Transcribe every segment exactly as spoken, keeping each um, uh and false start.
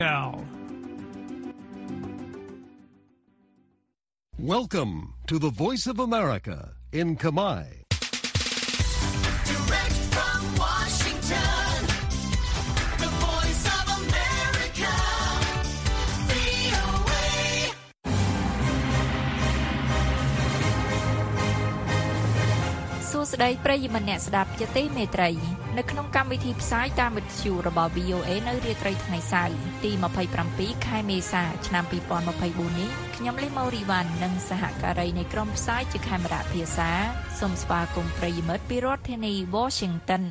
Welcome to the Voice of America in Khmer. Direct from Washington, the Voice of America, វី អូ เอសួស្តីប្រិយមិត្តអ្នកស្ដាប់ជាទីមេត្រីនៅក្នុងកម្មវិធីផ្សាយតាមវិទ្យុរបស់ វី អូ เอ នៅរាត្រីថ្ងៃសៅរ៍ទី ยี่สิบเจ็ด ខែមេសា ឆ្នាំยี่สิบยี่สิบสี่ នេះខ្ញុំលីម៉ូរីវ៉ាន់និងសហការីនៃក្រុមផ្សាយជាខេមរៈភាសាសូមស្វាគមន៍ប្រិយមិត្តពីរដ្ឋធានី Washington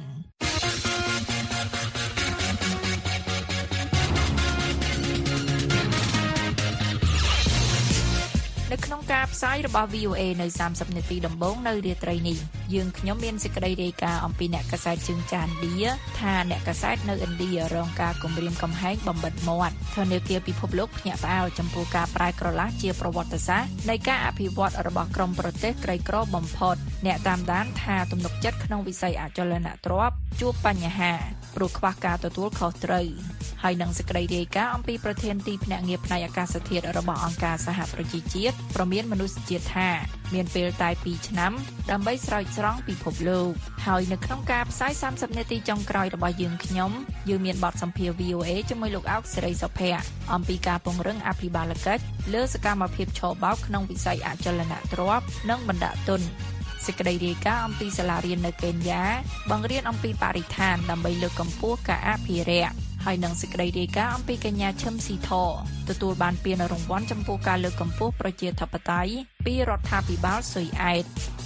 នៅក្នុងការផ្សាយរបស់ វី អូ เอ នៅសាមសិបនាទីដំបូងនៅរាត្រីនេះយើងខ្ញុំមានសេចក្តីរាយការណ៍អំពីអ្នកកាសែតជើងចានឥណ្ឌាថាអ្នកកាសែតនៅឥណ្ឌារងការគំរាមកំហែងបំបិទមាត់ធនាគារពិភពលោកភ្ញាក់ផ្អើលចំពោះការប្រែក្រឡាស់ជាប្រវត្តិសាស្ត្រនៃការអភិវឌ្ឍរបស់ក្រុមប្រទេសក្រីក្របំផុតអ្នកតាមដានថាទំនុកចិត្តក្នុងវិស័យអចលនទ្រព្យជួបបញ្ហាព្រោះខ្វះការទទួលខុសត្រូវហើយនឹងសេចក្តីរាយការណ៍អំពីប្រធានទីភ្នាក់ងារផ្នែកអាកាសធាតុរបស់អង្គការសហប្រជាជាតិប្រមានមនុស្សជាតិថាមានពេលតែពីរឆ្នាំដើម្បីស្រោចស្រង់ពិភពលោកហើយនៅក្នុងការផ្សាយសាមសិបនាទីចុងក្រោយរបស់យើងខ្ញុំយើងមានបទសម្ភាសន៍ វី អូ เอ ជាមួយលោកអោកសេរីសុភ័ក្រអំពីការពង្រឹងអភិបាលកិច្ចលើសកម្មភាពឆបោកក្នុងវិស័យអចលនទ្រព្យនិងបណ្ដាក់ទុនសេចក្តីរាយការណ៍អំពីសាលារៀននៅកេនយ៉ាបង្រៀនអំពីបរិស្ថានដើម្បីលើកកម្ពស់ការអភិរក្សហើយនឹងសេចក្តីរាយការណ៍អំពីកញ្ញាឈឹមស៊ីធទទួលបានពានរង្វាន់ចំពោះការលើកកម្ពស់ប្រជាធិបតេយ្យពីរដ្ឋាភិបាលស៊ុយអែត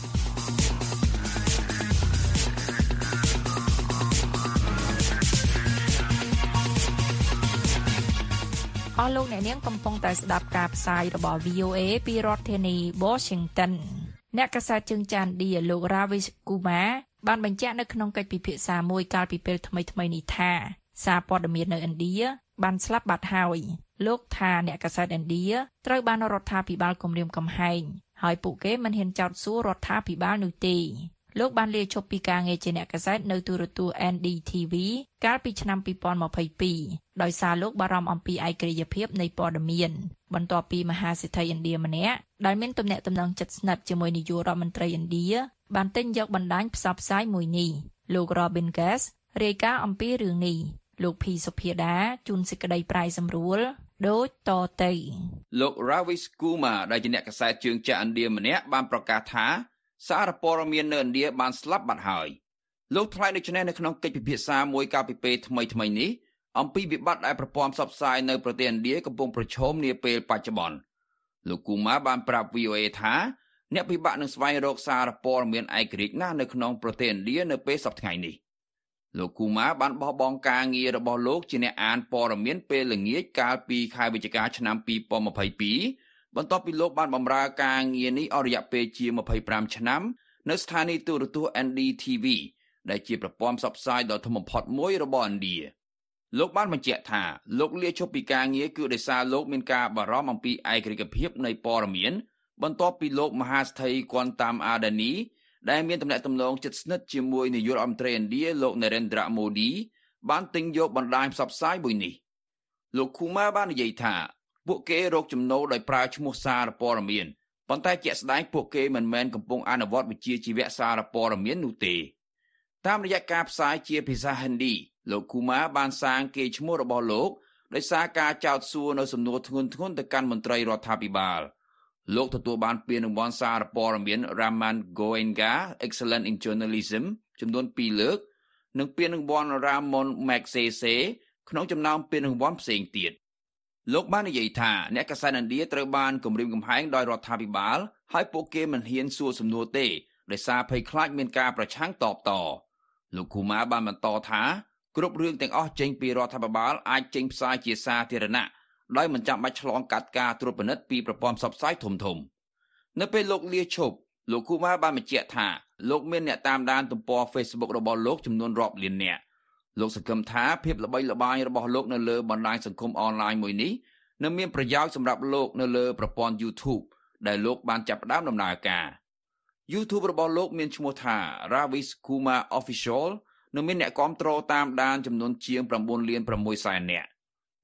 អស់លោកអ្នកនាងកំពុងតែស្ដាប់ការផ្សាយរបស់ វី អូ เอ ពីរដ្ឋធានី Washington អ្នកកាសែតជើងចានឥណ្ឌាលោក Ravish Kumar បានបញ្ជាក់នៅក្នុងកិច្ចពិភាក្សាមួយកាលពីពេលថ្មីៗនេះថាសារព័ត៌មាននៅឥណ្ឌាបានស្លាប់បាត់ហើយលោកថាអ្នកកាសែតឥណ្ឌាត្រូវបានរដ្ឋាភិបាលគំរាមកំហែងហើយពួកគេមិនហ៊ានចោទសួររដ្ឋាភិបាលនោះទេលោកបានលាឈប់ពីការងារជាអ្នកកាសែតនៅទូរទស្សន៍ អេន ឌី ធី វី កាលពីឆ្នាំยี่สิบยี่สิบสองដោយសារលោកបារម្ភអំពីឯករាជ្យភាពនៃព័ត៌មានបន្ទាប់ពីមហាសេដ្ឋីឥណ្ឌាម្នាក់ដែលមានទំនាក់ទំនងជិតស្និទ្ធជាមួយនាយករដ្ឋមន្ត្រីឥណ្ឌាបានទិញយកបណ្ដាញផ្សព្វផ្សាយមួយនេះលោក Robin Gas រាយការណ៍អំពីរឿងនេះលោកភីសុភាដាជួនសេចក្តីប្រាយសម្រួលដូចតទៅលោក Ravish Kumar ដែលជាអ្នកកាសែតជើងចាក់ឥណ្ឌាម្នាក់បានប្រកាសថាសារព័ត៌មាននៅឥណ្ឌាបានស្លាប់បាត់ហើយលោកថ្លែងដូចនេះនៅក្នុងកិច្ចពិភាក្សាមួយកាលពីពេលថ្មីថ្មីនេះអំពីវិបត្តិដែលប្រព័ន្ធផ្សព្វផ្សាយនៅប្រទេសឥណ្ឌាកំពុងប្រឈមនាពេលបច្ចុប្បន្នលោក Kumar បានប្រាប់ វី អូ เอ ថាអ្នកពិបាកនឹងស្វែងរកសារព័ត៌មានឯករាជ្យណាស់នៅក្នុងប្រទេសឥណ្ឌានៅពេលសប្តាហ៍ថ្ងៃនេះលោក Kumar បានបោះបង់ការងាររបស់លោកជាអ្នកអានព័ត៌មានពេលល្ងាចកាលពីខែវិច្ឆិកាឆ្នាំยี่สิบยี่สิบสองបន្ទាប់ពីលោកបានបម្រើការងារនេះអស់រយៈពេលជាยี่สิบห้าឆ្នាំនៅស្ថានីយទូរទស្សន៍ អេន ឌី ធី វី ដែលជាប្រព័ន្ធផ្សព្វផ្សាយដ៏ធំបំផុតមួយរបស់ឥណ្ឌាលោកបានបញ្ជាក់ថាលោកលាឈប់ពីការងារគឺដោយសារលោកមានការបារម្ភអំពីឯករាជ្យភាពនៃព័ត៌មានបន្ទាប់ពីលោកមហាសេដ្ឋីគន់តាមអាដានីដែលមានទំនាក់ទំនងជិតស្និទ្ធជាមួយនាយករដ្ឋមន្ត្រីឥណ្ឌាលោក Narendra Modi បានទិញយកបណ្ដាញផ្សព្វផ្សាយមួយនេះលោក Kumar បាននិយាយថាពួកគេរកចំណូលដោយប្រើឈ្មោះសារព័ត៌មានប៉ុន្តែជាក់ស្ដែងពួកគេមិនមែនកំពុងអនុវត្តវិជ្ជាជីវៈសារព័ត៌មាននោះទេតាមរយៈការផ្សាយជាភាសាហិណ្ឌីលោក Kumar បានសាងកេរ្តិ៍ឈ្មោះរបស់លោកដោយសារការចោទសួរនៅសំណួរធ្ងន់ធ្ងរទៅកាន់មន្ត្រីរដ្ឋាភិបាលលោកទទួលបានពានរង្វាន់សារព័ត៌មាន Raman Goenka Excellent in Journalism ចំនួនពីរលើកនិងពានរង្វាន់ Ramon Magsaysay ក្នុងចំណោមពានរង្វាន់ផ្សេងទៀតលោកបាននិយាយថាអ្នកកាសែតឥណ្ឌាត្រូវបានគំរាមកំហែងដោយរដ្ឋាភិបាលហើយពួកគេមិនហ៊ានសួរសំណួរទេដោយសារភ័យខ្លាចមានការប្រឆាំងតបតលោក Kumar បានបន្តថាគ្រប់រឿងទាំងអស់ចេញពីរដ្ឋាភិបាលអាចចេញផ្សាយជាសាធារណៈដោយមិនចាំបាច់ឆ្លងកាត់ការត្រួតពិនិត្យពីប្រព័ន្ធផ្សព្វផ្សាយធំៗនៅពេលលោកលាឈប់លោក Kumar បានបញ្ជាក់ថាលោកមានអ្នកតាមដានទំព័រ Facebook របស់លោកចំនួនរាប់លាននាក់លោកសង្ឃឹមថាភាពល្បីល្បាញរបស់លោកនៅលើបណ្ដាញសង្គមអនឡាញមួយនេះនឹងមានប្រយោជន៍សម្រាប់លោកនៅលើប្រព័ន្ធ YouTube ដែលលោកបានចាប់ផ្ដើមដំណើរការ YouTube របស់លោកមានឈ្មោះថា Ravish Kumar Official និងមានអ្នកគាំទ្រតាមដានចំនួនជាងnineលានsixសែននាក់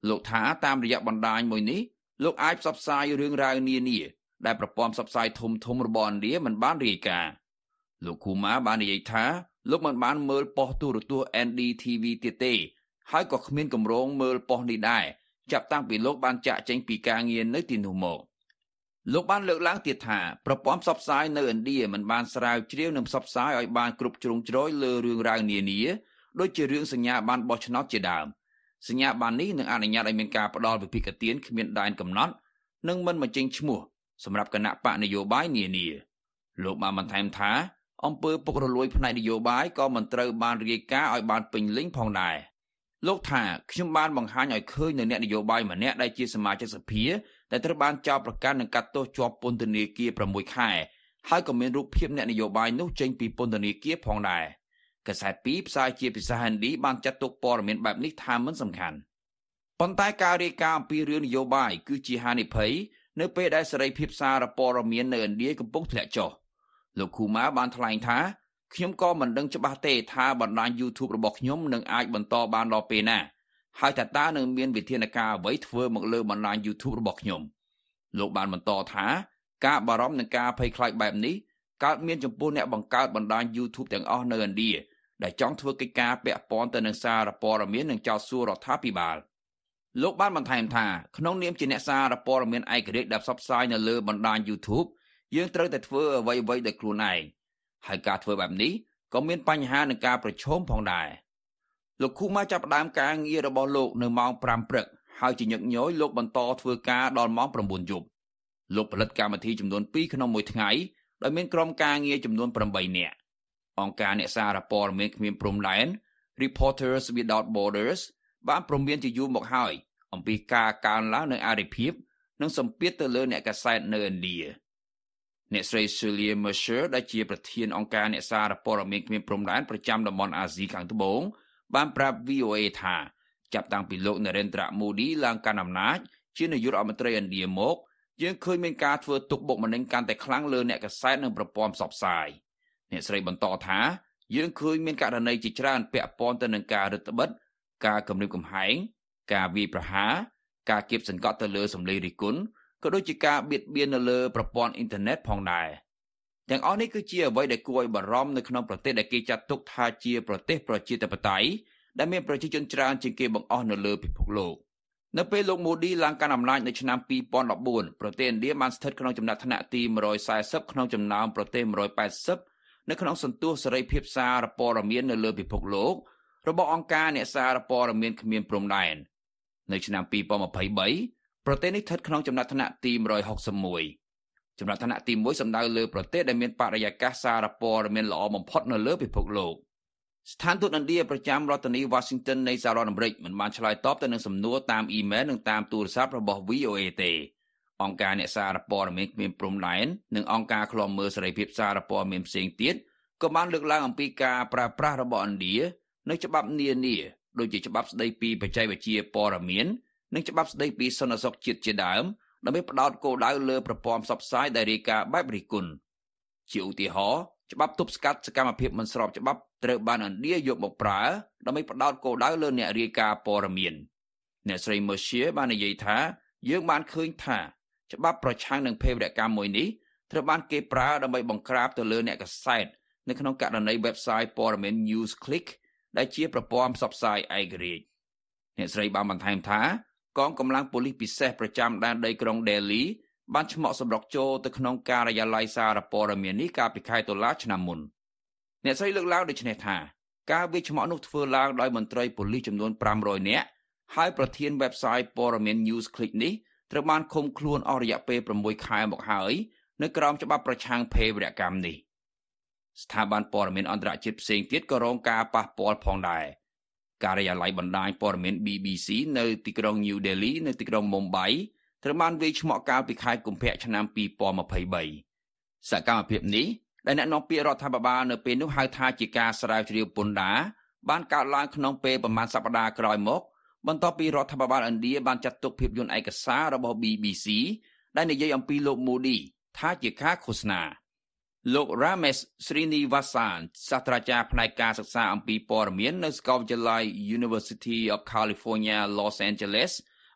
លោកថាតាមរយៈបណ្ដាញមួយនេះលោកអាចផ្សព្វផ្សាយរឿងរ៉ាវនានាដែលប្រព័ន្ធផ្សព្វផ្សាយធំធំរបស់ឥណ្ឌាមិនបានរាយការណ៍លោកគូម៉ាបាននិយាយថាលោកមិនបានមើលប៉ុស្តិ៍ទូរទស្សន៍ N D T V ទៀតទេហើយក៏គ្មានគម្រោងមើលប៉ុស្តិ៍នេះដែរចាប់តាំងពីលោកបានចាក់ចេញពីការងារនៅទីនោះមកលោកបានលើកឡើងទៀតថាប្រព័ន្ធផ្សព្វផ្សាយនៅឥណ្ឌាមិនបានស្រាវជ្រាវនិងផ្សព្វផ្សាយឲ្យបានគ្រប់ជ្រុងជ្រោយលើរឿងរ៉ាវនានាដូចជារឿងសញ្ញាប័ណ្ណបោះឆ្នោតជាដើមសញ្ញាប័ណ្ណនេះនឹងអនុញ្ញាតឲ្យមានការផ្ដល់វិភាគទានគ្មានដែនកំណត់និងមិនបញ្ចេញឈ្មោះសម្រាប់គណៈបកនយោបាយនានាលោកបានបន្ថែមថាអំពើពុករលួយផ្នែកនយោបាយក៏មិនត្រូវបានរាយការណ៍ឲ្យបានពេញលេញផងដែរលោកថាខ្ញុំបានបង្ហាញឲ្យឃើញនៅអ្នកនយោបាយម្នាក់ដែលជាសមាជិកសភាដែលត្រូវបានចោទប្រកាន់និងកាត់ទោសជាប់ពន្ធនាគារប្រាំមួយខែហើយក៏មានរូបភាពអ្នកនយោបាយនោះចេញពីពន្ធនាគារផងដែរកាសែតពីរផ្សាយជាភាសាហិណ្ឌីបានចាត់ទុកព័ត៌មានបែបនេះថាមិនសំខាន់ប៉ុន្តែការរាយការណ៍អំពីរឿងនយោបាយគឺជាហានិភ័យនៅពេលដែលសេរីភាពសារព័ត៌មាននៅឥណ្ឌាកំពុងធ្លាក់ចុះលោកគូម៉ាបានថ្លែងថាខ្ញុំក៏មិនដឹងច្បាស់ទេថាបណ្ដាញ YouTube របស់ខ្ញុំនឹងអាចបន្តបានដល់ពេលណាហើយតើតើនឹងមានវិធានការអ្វីធ្វើមកលើបណ្ដាញ YouTube របស់ខ្ញុំលោកបានបន្តថាការបារម្ភនិងការភ័យខ្លាចបែបនេះកើតមានចំពោះអ្នកបង្កើតបណ្ដាញ YouTube ទាំងអស់នៅឥណ្ឌាដែលចង់ធ្វើកិច្ចការពាក់ព័ន្ធទៅនឹងសារព័ត៌មាននិងចោទសួររដ្ឋាភិបាលលោកបានបន្ថែមថាក្នុងនាមជាអ្នកសារព័ត៌មានឯករាជ្យដែលផ្សព្វផ្សាយនៅលើបណ្ដាញ YouTube យើងត្រូវតែធ្វើអ្វីៗដោយខ្លួនឯងហើយការធ្វើបែបនេះក៏មានបញ្ហានឹងការប្រឈមផងដែរលោកគូម៉ាចាប់ផ្ដើមការងាររបស់លោកនៅម៉ោងប្រាំព្រឹកហើយជាញឹកញយលោកបន្តធ្វើការដល់ម៉ោងប្រាំបួនយប់លោកផលិតកម្មវិធីចំនួនពីរក្នុងមួយថ្ងៃដោយមានក្រុមការងារចំនួនប្រាំបីនាក់អង្គការអ្នកសារព័ត៌មានគ្មានព្រំដែន Reporters Without Borders បានព្រមានជាយូរមកហើយអំពីការកើនឡើងនៃអរិភាពនិងសម្ពាធទៅលើអ្នកកាសែតនៅឥណ្ឌាអ្នកស្រី Celia Mercer ដែលជាប្រធានអង្គការអ្នកសារព័ត៌មានគ្មានព្រំដែនប្រចាំតំបន់អាស៊ីខាងត្បូងបានប្រាប់ V O A ថាចាប់តាំងពីលោក Narendra Modi ឡើងកាន់អំណាចជានាយករដ្ឋមន្ត្រីឥណ្ឌាមកយើងឃើញមានការធ្វើទុកបុកម្នេញកាន់តែខ្លាំងលើអ្នកកាសែតនិងប្រព័ន្ធផ្សព្វផ្សាយអ្នកស្រីបន្តថាយើងឃើញមានករណីជាច្រើនពាក់ព័ន្ធទៅនឹងការរឹតបន្តឹងការគំរាមកំហែងការវាយប្រហារការគៀបសង្កត់ទៅលើសម្លេងរិះគន់ក៏ដូចជាការបៀតបៀននៅលើប្រព័ន្ធអ៊ីនធឺណិតផងដែរទាំងអស់នេះគឺជាអ្វីដែលគួរឲ្យបារម្ភនៅក្នុងប្រទេសដែលគេចាត់ទុកថាជាប្រទេសប្រជាធិបតេយ្យដែលមានប្រជាជនច្រើនជាងគេបង្អស់នៅលើពិភពលោកនៅពេលលោក Modi ឡើងកាន់អំណាចនៅឆ្នាំពីរពាន់ដប់បួនប្រទេសឥណ្ឌាបានស្ថិតក្នុងចំណាត់ថ្នាក់ទីមួយរយសែសិបក្នុងចំណោមប្រទេសមួយរយប៉ែតសិបនៅក្នុងសន្ទុះសេរីភាពសារព័ត៌មាននៅលើពិភពលោករបស់អង្គការអ្នកសារព័ត៌មានគ្មានព្រំដែននៅឆ្នាំពីរពាន់ម្ភៃបីប្រទេសនេះស្ថិតក្នុងចំណាត់ថ្នាក់ទីមួយរយហុកសិបមួយចំណាត់ថ្នាក់ទីមួយសំដៅលើប្រទេសដែលមានបរិយាកាសសារព័ត៌មានល្អបំផុតនៅលើពិភពលោកស្ថានទូតឥណ្ឌាប្រចាំរដ្ឋធានី Washington នៃសហរដ្ឋអាមេរិកមិនបានឆ្លើយតបទៅនឹងសំណួរតាមអ៊ីមែលនិងតាមទូរស័ព្ទរបស់ V O A ទេអង្គការអ្នកសារព័ត៌មានគ្មានព្រំដែននិងអង្គការឃ្លាំមើលសេរីភាពសារព័ត៌មានផ្សេងទៀតក៏បានលើកឡើងអំពីការប្រើប្រាស់របស់ឥណ្ឌានៅច្បាប់នានាដូចជាច្បាប់ស្តីពីបច្ចេកវិទ្យាព័ត៌មាននិងច្បាប់ស្តីពីសន្តិសុខជាតិជាដើមដើម្បីផ្ដោតគោលដៅលើប្រព័ន្ធផ្សព្វផ្សាយដែលរាយការណ៍បែបរិះគន់ជាឧទាហរណ៍ច្បាប់ទប់ស្កាត់សកម្មភាពមិនស្របច្បាប់ត្រូវបានឥណ្ឌាយកមកប្រើដើម្បីផ្ដោតគោលដៅលើអ្នករាយការណ៍ព័ត៌មានអ្នកស្រី Mercier បាននិយាយថាយើងបានឃើញថាច្បាប់ប្រឆាំងនឹងភេរវកម្មមួយនេះត្រូវបានគេប្រើដើម្បីបង្ក្រាបទៅលើអ្នកកាសែតនៅក្នុងករណី website ព័ត៌មាន NewsClick ដែលជាប្រព័ន្ធផ្សព្វផ្សាយឯករាជ្យអ្នកស្រីបានបន្ថែមថាកងកម្លាំងប៉ូលីសពិសេសប្រចាំដែនដីក្រុង Delhi បានឆ្មក់សម្រុកចូលទៅក្នុងការិយាល័យសារព័ត៌មាននេះកាលពីខែតុលាឆ្នាំមុនអ្នកស្រីលើកឡើងដូចនេះថាការវាយឆ្មក់នោះធ្វើឡើងដោយមន្ត្រីប៉ូលីសចំនួនប្រាំរយនាក់ហើយប្រធាន website ព័ត៌មាន NewsClick នេះត្រូវបានឃុំខ្លួនអស់រយៈពេលប្រាំមួយខែមកហើយនៅក្រោមច្បាប់ប្រឆាំងភេរវកម្មនេះស្ថាប័នព័ត៌មានអន្តរជាតិផ្សេងទៀតក៏រងការប៉ះពាល់ផងដែរការិយាល័យបណ្ដាញព័ត៌មាន B B C នៅទីក្រុង New Delhi នៅទីក្រុង Mumbai ត្រូវបានវាយឆ្មក់កាលពីខែកុម្ភៈឆ្នាំពីរពាន់ម្ភៃបីសកម្មភាពនេះដែលអ្នកនាំពាក្យរដ្ឋាភិបាលនៅពេលនោះហៅថាជាការស្រាវជ្រាវពន្ធដារបានកើតឡើងក្នុងពេលប្រមាណសប្តាហ៍ក្រោយមកបន្ទាប់ពីរដ្ឋាភិបាលឥណ្ឌាបានចាត់ទុកភាពយន្តឯកសាររបស់ B B C ដែលនិយាយអំពីលោក Modi ថាជាការឃោសនាលោក Ramesh Srinivasan សាស្ត្រាចារ្យផ្នែកការសិក្សាអំពីព័ត៌មាននៅសាកលវិទ្យាល័យ University of California Los Angeles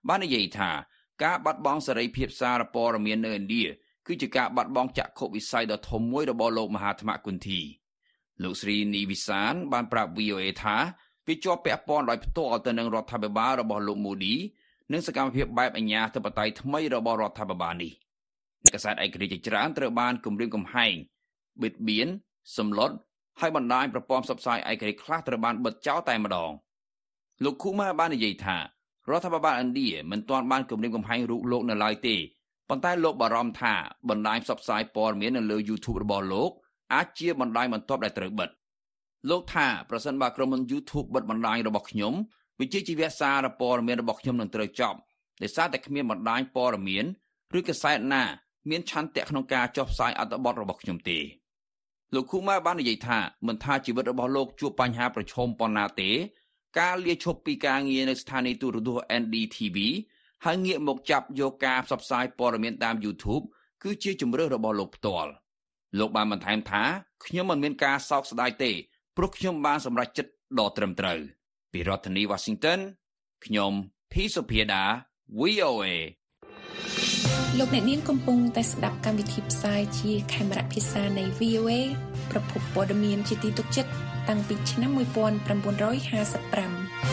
បាននិយាយថាការបាត់បង់សេរីភាពសារព័ត៌មាននៅឥណ្ឌាគឺជាការបាត់បង់ចក្ខុវិស័យដ៏ធំមួយរបស់លោកមហាថ្មគុន្ធីលោកស្រីនីវិសានបានប្រាប់ វី អូ អេ ថាវាជាប់ពាក់ព័ន្ធដោយផ្ទាល់ទៅនឹងរដ្ឋាភិបាលរបស់លោកមូឌីនិងសកម្មភាពបែបអាជ្ញាធិបតេយ្យថ្មីរបស់រដ្ឋាភិបាលនេះអ្នកកាសែតឯករាជ្យជាច្រើនត្រូវបានគំរាមកំហែងបិទបៀនសម្លុតហើយបណ្ដាញប្រព័ន្ធផ្សព្វផ្សាយឯករាជ្យខ្លះត្រូវបានបិទចោលតែម្ដងលោកឃូម៉ាបាននិយាយថារដ្ឋាភិបាលឥណ្ឌាមិនទាន់បានគំរាមកំហែងរូបលោកនៅឡើយទេប៉ុន្តែលោកបារម្ភថាបណ្ដាញផ្សព្វផ្សាយព័ត៌មាននៅលើ YouTube របស់លោកអាចជាបណ្ដាញបន្ទាប់ដែលត្រូវបិទលោកថាប្រសិនបើក្រុមហ៊ុន YouTube បិទបណ្ដាញរបស់ខ្ញុំវិជ្ជាជីវៈសារព័ត៌មានរបស់ខ្ញុំនឹងត្រូវចប់ដោយសារតែគ្មានបណ្ដាញព័ត៌មានឬកាសែតណាមានឆន្ទៈក្នុងការចុះផ្សាយអត្ថបទរបស់ខ្ញុំទេលោកឃូម៉ាបាននិយាយថាមិនថាជីវិតរបស់លោកជួបបញ្ហាប្រឈមប៉ុណ្ណាទេការលាឈប់ពីការងារនៅស្ថានីយទូរទស្សន៍ អេន ឌី ធី វី ហើយងាកមកចាប់យកការផ្សព្វផ្សាយព័ត៌មានតាម YouTube គឺជាជម្រើសរបស់លោកផ្ទាល់លោកបានបន្ថែមថាខ្ញុំមិនមានការសោកស្ដាយទេព្រោះខ្ញុំបានសម្រេចចិត្តដ៏ត្រឹមត្រូវពីរដ្ឋធានី Washington ខ្ញុំភីសុភាដា វី អូ អេលោកអ្នកនាងកំពុងតែស្ដាប់កម្មវិធីផ្សាយជាខេមរៈភាសានៃ វី អូ អេ ប្រភពព័ត៌មានជាទីទុកចិត្តតាំងពីឆ្នាំnineteen fifty-five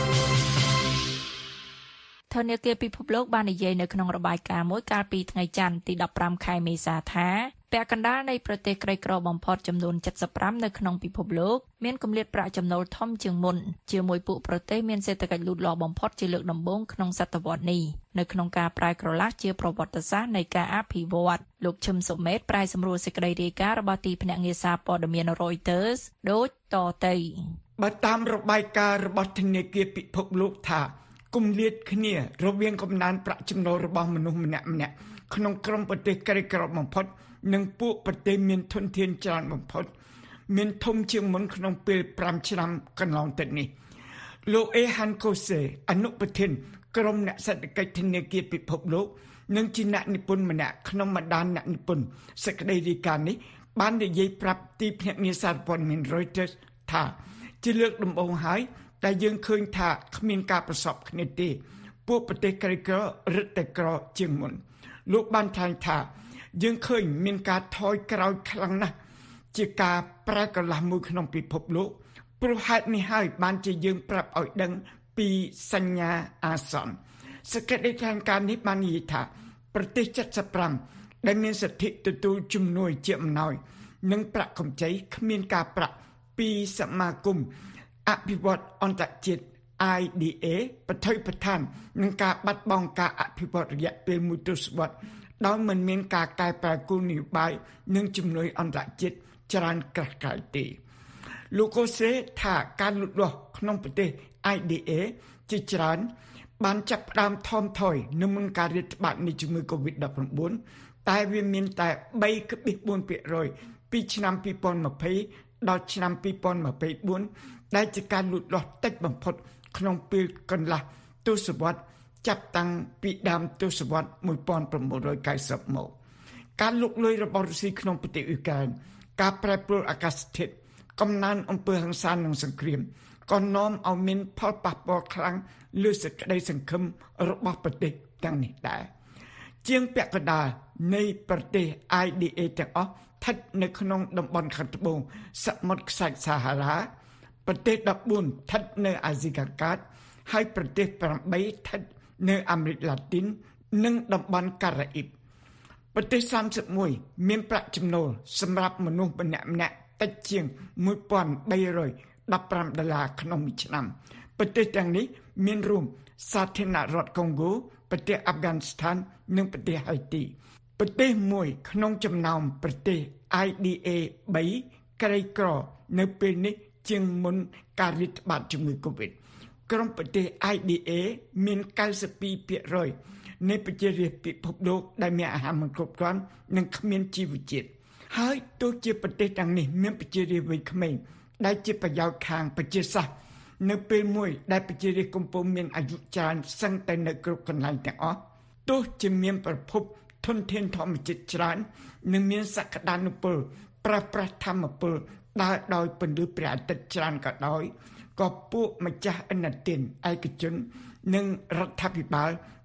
ធនាគារពិភពលោកបាននិយាយនៅក្នុងរបាយការណ៍មួយកាលពីថ្ងៃច័ន្ទទីfifteenខែមេសាថាពាក់កណ្ដាលនៃប្រទេសក្រីក្របំផុតចំនួនseventy-fiveនៅក្នុងពិភពលោកមានគម្លាតប្រាក់ចំណូលធំជាងមុនជាមួយពួកប្រទេសមានសេដ្ឋកិច្ចលូតលាស់បំផុតជាលើកដំបូងក្នុងសតវត្សនេះនៅក្នុងការប្រែក្រឡាស់ជាប្រវត្តិសាស្ត្រនៃការអភិវឌ្ឍលោកឈឹមសុមេតប្រែសម្រួលសេចក្តីរាយការណ៍របស់ទីភ្នាក់ងារសារព័ត៌មាន Reuters ដូចតទៅបើតាមរបាយការណ៍របស់ធនាគារពិភពលោកថាគម្លាតគ្នារវាងកំណើនប្រាក់ចំណូលរបស់មនុស្សម្នាក់ម្នាក់ក្នុងក្រុមប្រទេសក្រីក្របំផុតនិងពួកប្រទេសមានធនធានច្រើនបំផុតមានធំជាងមុនក្នុងពេលfiveឆ្នាំកន្លងទៅនេះលោកអេហាន់កូសេអនុប្រធានក្រុមអ្នកសេដ្ឋកិច្ចធនាគារពិភពលោកនិងជាអ្នកនិពន្ធម្នាក់ក្នុងបណ្ដាញអ្នកនិពន្ធសេចក្តីរាយការណ៍នេះបាននិយាយប្រាប់ទីភ្នាក់ងារសារព័ត៌មាន Reuters ថាជាលើកដំបូងហើយតែយើងឃើញថាគ្មានការប្រសពគ្នាទេពួកប្រទេសក្រីក្ររឹតតែក្រជាងមុនលោកបានថ្លែងថាយើងឃើញមានការថយក្រោយខ្លាំងណាស់ជាការប្រែក្រឡាស់មួយក្នុងពិភពលោកព្រោះហេតុនេះហើយបានជាយើងប្រាប់ឲ្យដឹងពីសញ្ញាអាសន្នសេចក្តីថ្លែងការណ៍នេះបាននិយាយថាប្រទេសseventy-fiveដែលមានសិទ្ធិទទួលជំនួយជាអំណោយនិងប្រាក់កម្ចីគ្មានការប្រាក់ពីសមាគមអភិវឌ្ឍអន្តរជាតិ I D A ប្រតិបត្តិនឹងការបាត់បង់ការអភិវឌ្ឍរយៈពេលមួយទសវត្សរ៍ដោយមិនមានការកែប្រែគោលនយោបាយនិងជំនួយអន្តរជាតិច្រើនក្រាស់ក្រែលទេលោកកូសេថាការលូតលាស់ក្នុងប្រទេស I D A ជាច្រើនបានចាប់ផ្ដើមថមថយនៅមុនការរាតត្បាតនៃជំងឺ COVID nineteen តែវាមានតែthree point four percent ពីឆ្នាំtwenty twentyដល់ឆ្នាំtwenty twenty-fourដែលជាការលូតលាស់តិចបំផុតក្នុងពេលកន្លះទសវត្សរ៍ចាប់តាំងពីដើមទសវត្សរ៍nineteen ninetyមកការលុកលុយរបស់រុស្ស៊ីក្នុងប្រទេសអ៊ុយក្រែនការប្រែប្រួលអាកាសធាតុកំណើនអំពើហិង្សានិងសង្គ្រាមក៏នាំឲ្យមានផលប៉ះពាល់ខ្លាំងលើសេចក្តីសង្ឃឹមរបស់ប្រទេសទាំងនេះដែរជាងពាក់កណ្ដាលនៃប្រទេស I D A ទាំងអស់ស្ថិតនៅក្នុងតំបន់ខាងត្បូងសមុទ្រខ្សាច់សាហារ៉ាប្រទេសfourteenស្ថិតនៅអាស៊ីកាកាតហើយប្រទេសeightស្ថិតនៅអាមេរិកឡាទីននិងតំបន់ការ៉ាអ៊ីបប្រទេសthirty-oneមានប្រាក់ចំណូលសម្រាប់មនុស្សម្នាក់ម្នាក់តិចជាងone thousand three hundred fifteenដុល្លារក្នុងមួយឆ្នាំប្រទេសទាំងនេះមានរួមសាធារណរដ្ឋកុងហ្គោប្រទេសអាហ្វហ្គានីស្ថាននិងប្រទេសហៃទីប្រទេសមួយក្នុងចំណោមប្រទេស I D A threeក្រីក្រនៅពេលនេះជាងមុនការរាតត្បាតជំងឺ COVID ក្រុមប្រទេស I D A មានninety-two percent នៃប្រជារាស្ត្រពិភពលោកដែលមានអាហារមិនគ្រប់គ្រាន់និងគ្មានជីវជាតិហើយទោះជាប្រទេសទាំងនេះមានប្រជារាស្ត្រវ័យក្មេងដែលជាប្រយោជន៍ខាងប្រជាសាស្ត្រនៅពេលមួយដែលប្រជារាស្ត្រកំពុងមានអាយុច្រើនសឹងតែនៅគ្រប់កន្លែងទាំងអស់ទោះជាមានប្រភពធនធានធម្មជាតិច្រើននិងមានសក្តានុពលប្រើប្រាស់ធម្មពលដើរដោយពន្លឺព្រះអាទិត្យច្រើនក៏ដោយក៏ពួកម្ចាស់ឥណទានឯកជននិងរដ្ឋាភិបាល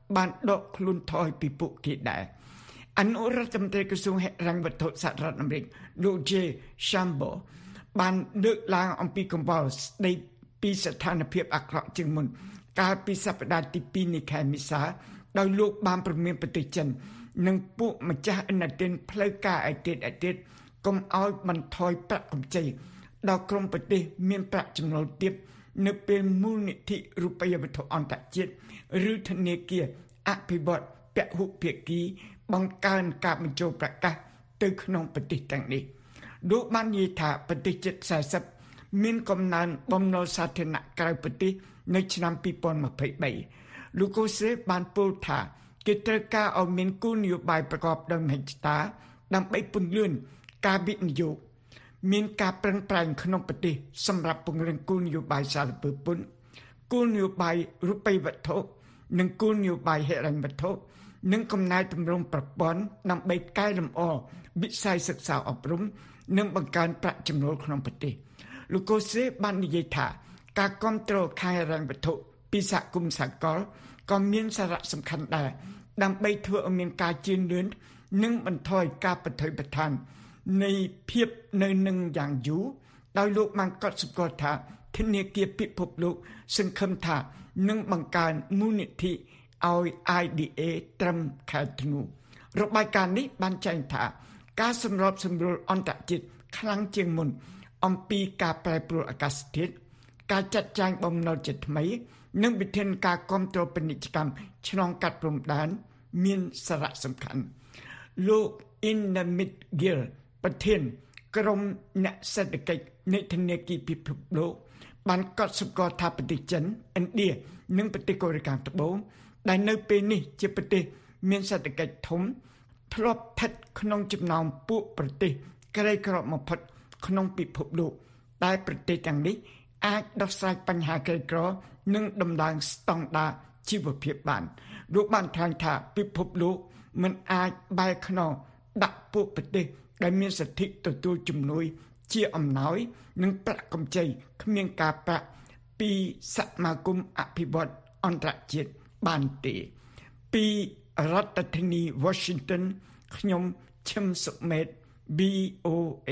បានដកខ្លួនថយពីពួកគេដែរអនុរដ្ឋមន្ត្រីក្រសួងហិរញ្ញវត្ថុសហរដ្ឋអាមេរិកលោក J. Shambo បានលើកឡើងអំពីកង្វល់ស្ដីពីស្ថានភាពអាក្រក់ជាងមុនកាលពីសប្តាហ៍ទីពីរនៃខែមេសាដោយលោកបានព្រមានប្រទេសចិននិងពួកម្ចាស់ឥណទានផ្លូវការឯទៀតឯទៀតកុំឲ្យបន្ថយប្រាក់កម្ចីដល់ក្រុមប្រទេសមានប្រាក់ចំណូលទាបនៅពេលមូលនិធិរូបិយវត្ថុអន្តរជាតិឬធនាគារអភិវឌ្ឍន៍ពហុភាគីបង្កើនការបញ្ចូលប្រកាសទៅក្នុងប្រទេសទាំងនេះលោកបាននិយាយថាប្រទេសជិតสี่สิบមានកំណើនបំណុលសាធារណៈក្រៅប្រទេសនៅឆ្នាំពីរពាន់ម្ភៃបីលោកកូសេបានពោលថាគេត្រូវការឲ្យមានគោលនយោបាយប្រកបដោយមហិច្ឆតាដើម្បីពន្លឿនការវិនិយោគមានការប្រឹងប្រែងក្នុងប្រទេសសម្រាប់ពង្រឹងគោលនយោបាយសារពើពន្ធគោលនយោបាយរូបិយវត្ថុនិងគោលនយោបាយហិរញ្ញវត្ថុនិងកំណែទម្រង់ប្រព័ន្ធដើម្បីកែលម្អវិស័យសិក្សាអប់រំនិងបង្កើនប្រាក់ចំណូលក្នុងប្រទេសលោកកូសេបាននិយាយថាការគ្រប់គ្រងខាងហិរញ្ញវត្ថុពីសហគមន៍សហគមន៍ក៏មានសារៈសំខាន់ដែរដើម្បីធ្វើឲ្យមានការជឿនលឿននិងបន្ថយការបថុយបឋាននៃភាពនៅនឹងយ៉ាងយូរដោយលោកបានកត់សម្គាល់ថាធនាគារពិភពលោកសង្ឃឹមថានឹងបង្កើនមូលនិធិឲ្យ I D A ត្រឹមខែធ្នូរបាយការណ៍នេះបានចែងថាការសម្របសម្រួលអន្តរជាតិខ្លាំងជាងមុនអំពីការប្រែប្រួលអាកាសធាតុការចាត់ចែងបំណុលជាថ្មីនិងវិធានការគ្រប់គ្រងពាណិជ្ជកម្មឆ្លងកាត់ព្រំដែនមានសារៈសំខាន់លោក Inamit Gill ប្រធានក្រុមអ្នកសេដ្ឋកិច្ចនៃធនាគារពិភពលោកបានកត់សម្គាល់ថាប្រទេសចិនឥណ្ឌានិងប្រទេសកូរ៉េខាងត្បូងដែលនៅពេលនេះជាប្រទេសមានសេដ្ឋកិច្ចធំធ្លាប់ស្ថិតក្នុងចំណោមពួកប្រទេសក្រីក្របំផុតក្នុងពិភពលោកតែប្រទេសទាំងនេះអាចដោះស្រាយបញ្ហាក្រីក្រនិងដំឡើងស្តង់ដារជីវភាពបានលោកបានថ្លែងថាពិភពលោកមិនអាចបែរខ្នងដាក់ពួកប្រទេសដែលមានសិទ្ធិទទួលជំនួយជាអំណោយនិងប្រាក់កម្ចីគ្មានការប្រាក់ពីសមាគមអភិវឌ្ឍន៍អន្តរជាតិបានទេពីរដ្ឋធានី Washington ខ្ញុំឈឹមសុមេត V O A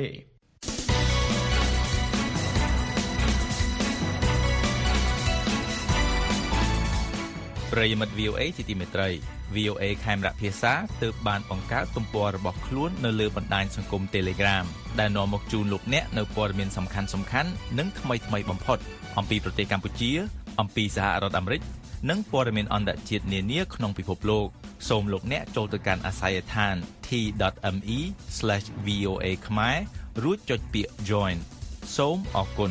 ប្រិយមិត្ត វី អូ អេ ជាទីមេត្រី វី អូ អេ ខេមរៈភាសាទើបបានបង្កើតទំព័ររបស់ខ្លួននៅលើបណ្ដាញសង្គម Telegram ដែលនាំមកជូនលោកអ្នកនៅព័ត៌មានសំខាន់ៗនិងថ្មីៗបំផុតអំពីប្រទេសកម្ពុជាអំពីសហរដ្ឋអាមេរិកនិងព័ត៌មានអន្តរជាតិនានាក្នុងពិភពលោកសូមលោកអ្នកចូលទៅកាន់អាស័យដ្ឋាន t dot m e slash v o a ខ្មែររួចចុចពាក្យ Join សូមអរគុណ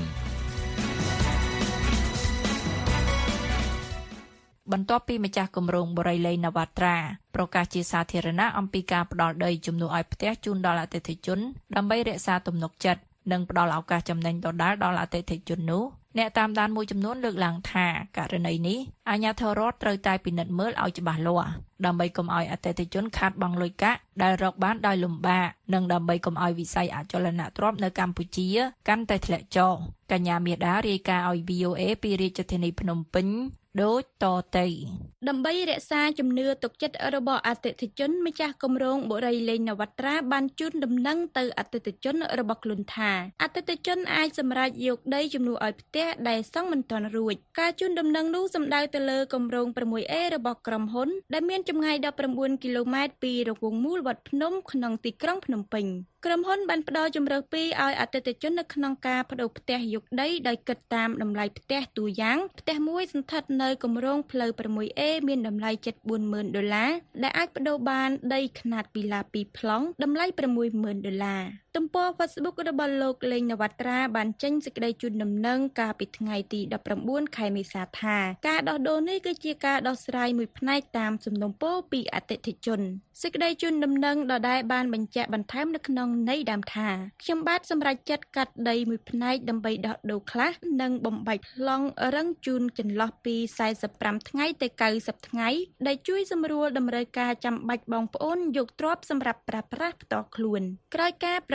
បន្ទាប់ពីម្ចាស់គម្រោងបូរីលេង Navatra ប្រកាសជាសាធារណៈអំពីការផ្ដល់ដីជំនួសឲ្យផ្ទះជូនដល់អតិថិជនដើម្បីរក្សាទំនុកចិត្តនិងផ្ដល់ឱកាសចំណេញដដែលដល់អតិថិជននោះអ្នកតាមដានមួយចំនួនលើកឡើងថាករណីនេះអាជ្ញាធររដ្ឋត្រូវតែពិនិត្យមើលឲ្យច្បាស់លាស់ដើម្បីកុំឲ្យអតិថិជនខាតបង់លុយកាក់ដែលរកបានដោយលំបាកនិងដើម្បីកុំឲ្យវិស័យអចលនទ្រព្យនៅកម្ពុជាកាន់តែធ្លាក់ចុះកញ្ញាមាសដារាយការណ៍ឲ្យ V O A ពីរាជធានីភ្នំពេញដូចតទៅដើម្បីរក្សាជំនឿទុកចិត្តរបស់អតិថិជនម្ចាស់គម្រោងបូរីលេង Navatra បានជូនដំណឹងទៅអតិថិជនរបស់ខ្លួនថាអតិថិជនអាចសម្រេចយកដីជំនួសឲ្យផ្ទះដែលសង់មិនទាន់រួចការជូនដំណឹងនោះសំដៅទៅលើគម្រោង six A របស់ក្រុមហ៊ុនដែលមានចម្ងាយnineteenគីឡូម៉ែត្រពីរង្វង់មូលវត្តភ្នំក្នុងទីក្រុងភ្នំពេញក្រុមហ៊ុនបានផ្ដល់ជម្រើសពីរឲ្យអតិថិជននៅក្នុងការប្តូរផ្ទះយកដីដោយគិតតាមតម្លៃផ្ទះតួយ៉ាងផ្ទះមួយសន្តិដ្ឋនៅគម្រោងផ្លូវsix A មានតម្លៃជិតfourម៉ឺនដុល្លារដែលអាចប្តូរបានដីខ្នាតវិឡាtwoប្លង់តម្លៃsixម៉ឺនដុល្លារទំព័រ Facebook របស់លោកលេង Navatra បានចេញសេចក្តីជូនដំណឹងកាលពីថ្ងៃទីnineteenខែមេសាថាការដោះដូរនេះគឺជាការដោះស្រាយមួយផ្នែកតាមសំណូមពរពីអតិថិជនសេចក្តីជូនដំណឹងដដែលបានបញ្ជាក់បន្ថែមនៅក្នុងន័យដើមថាខ្ញុំបាទសម្រេចចិត្តកាត់ដីមួយផ្នែកដើម្បីដោះដូរខ្លះនិងបំបែកប្លង់រឹងជូនចន្លោះពីforty-fiveថ្ងៃទៅninetyថ្ងៃដែលជួយសម្រួលតម្រូវការចាំបាច់បងប្អូនយកទ្រព្យសម្រាប់ប្រើប្រាស់ផ្ទាល់ខ្លួនក្រោយការប្រ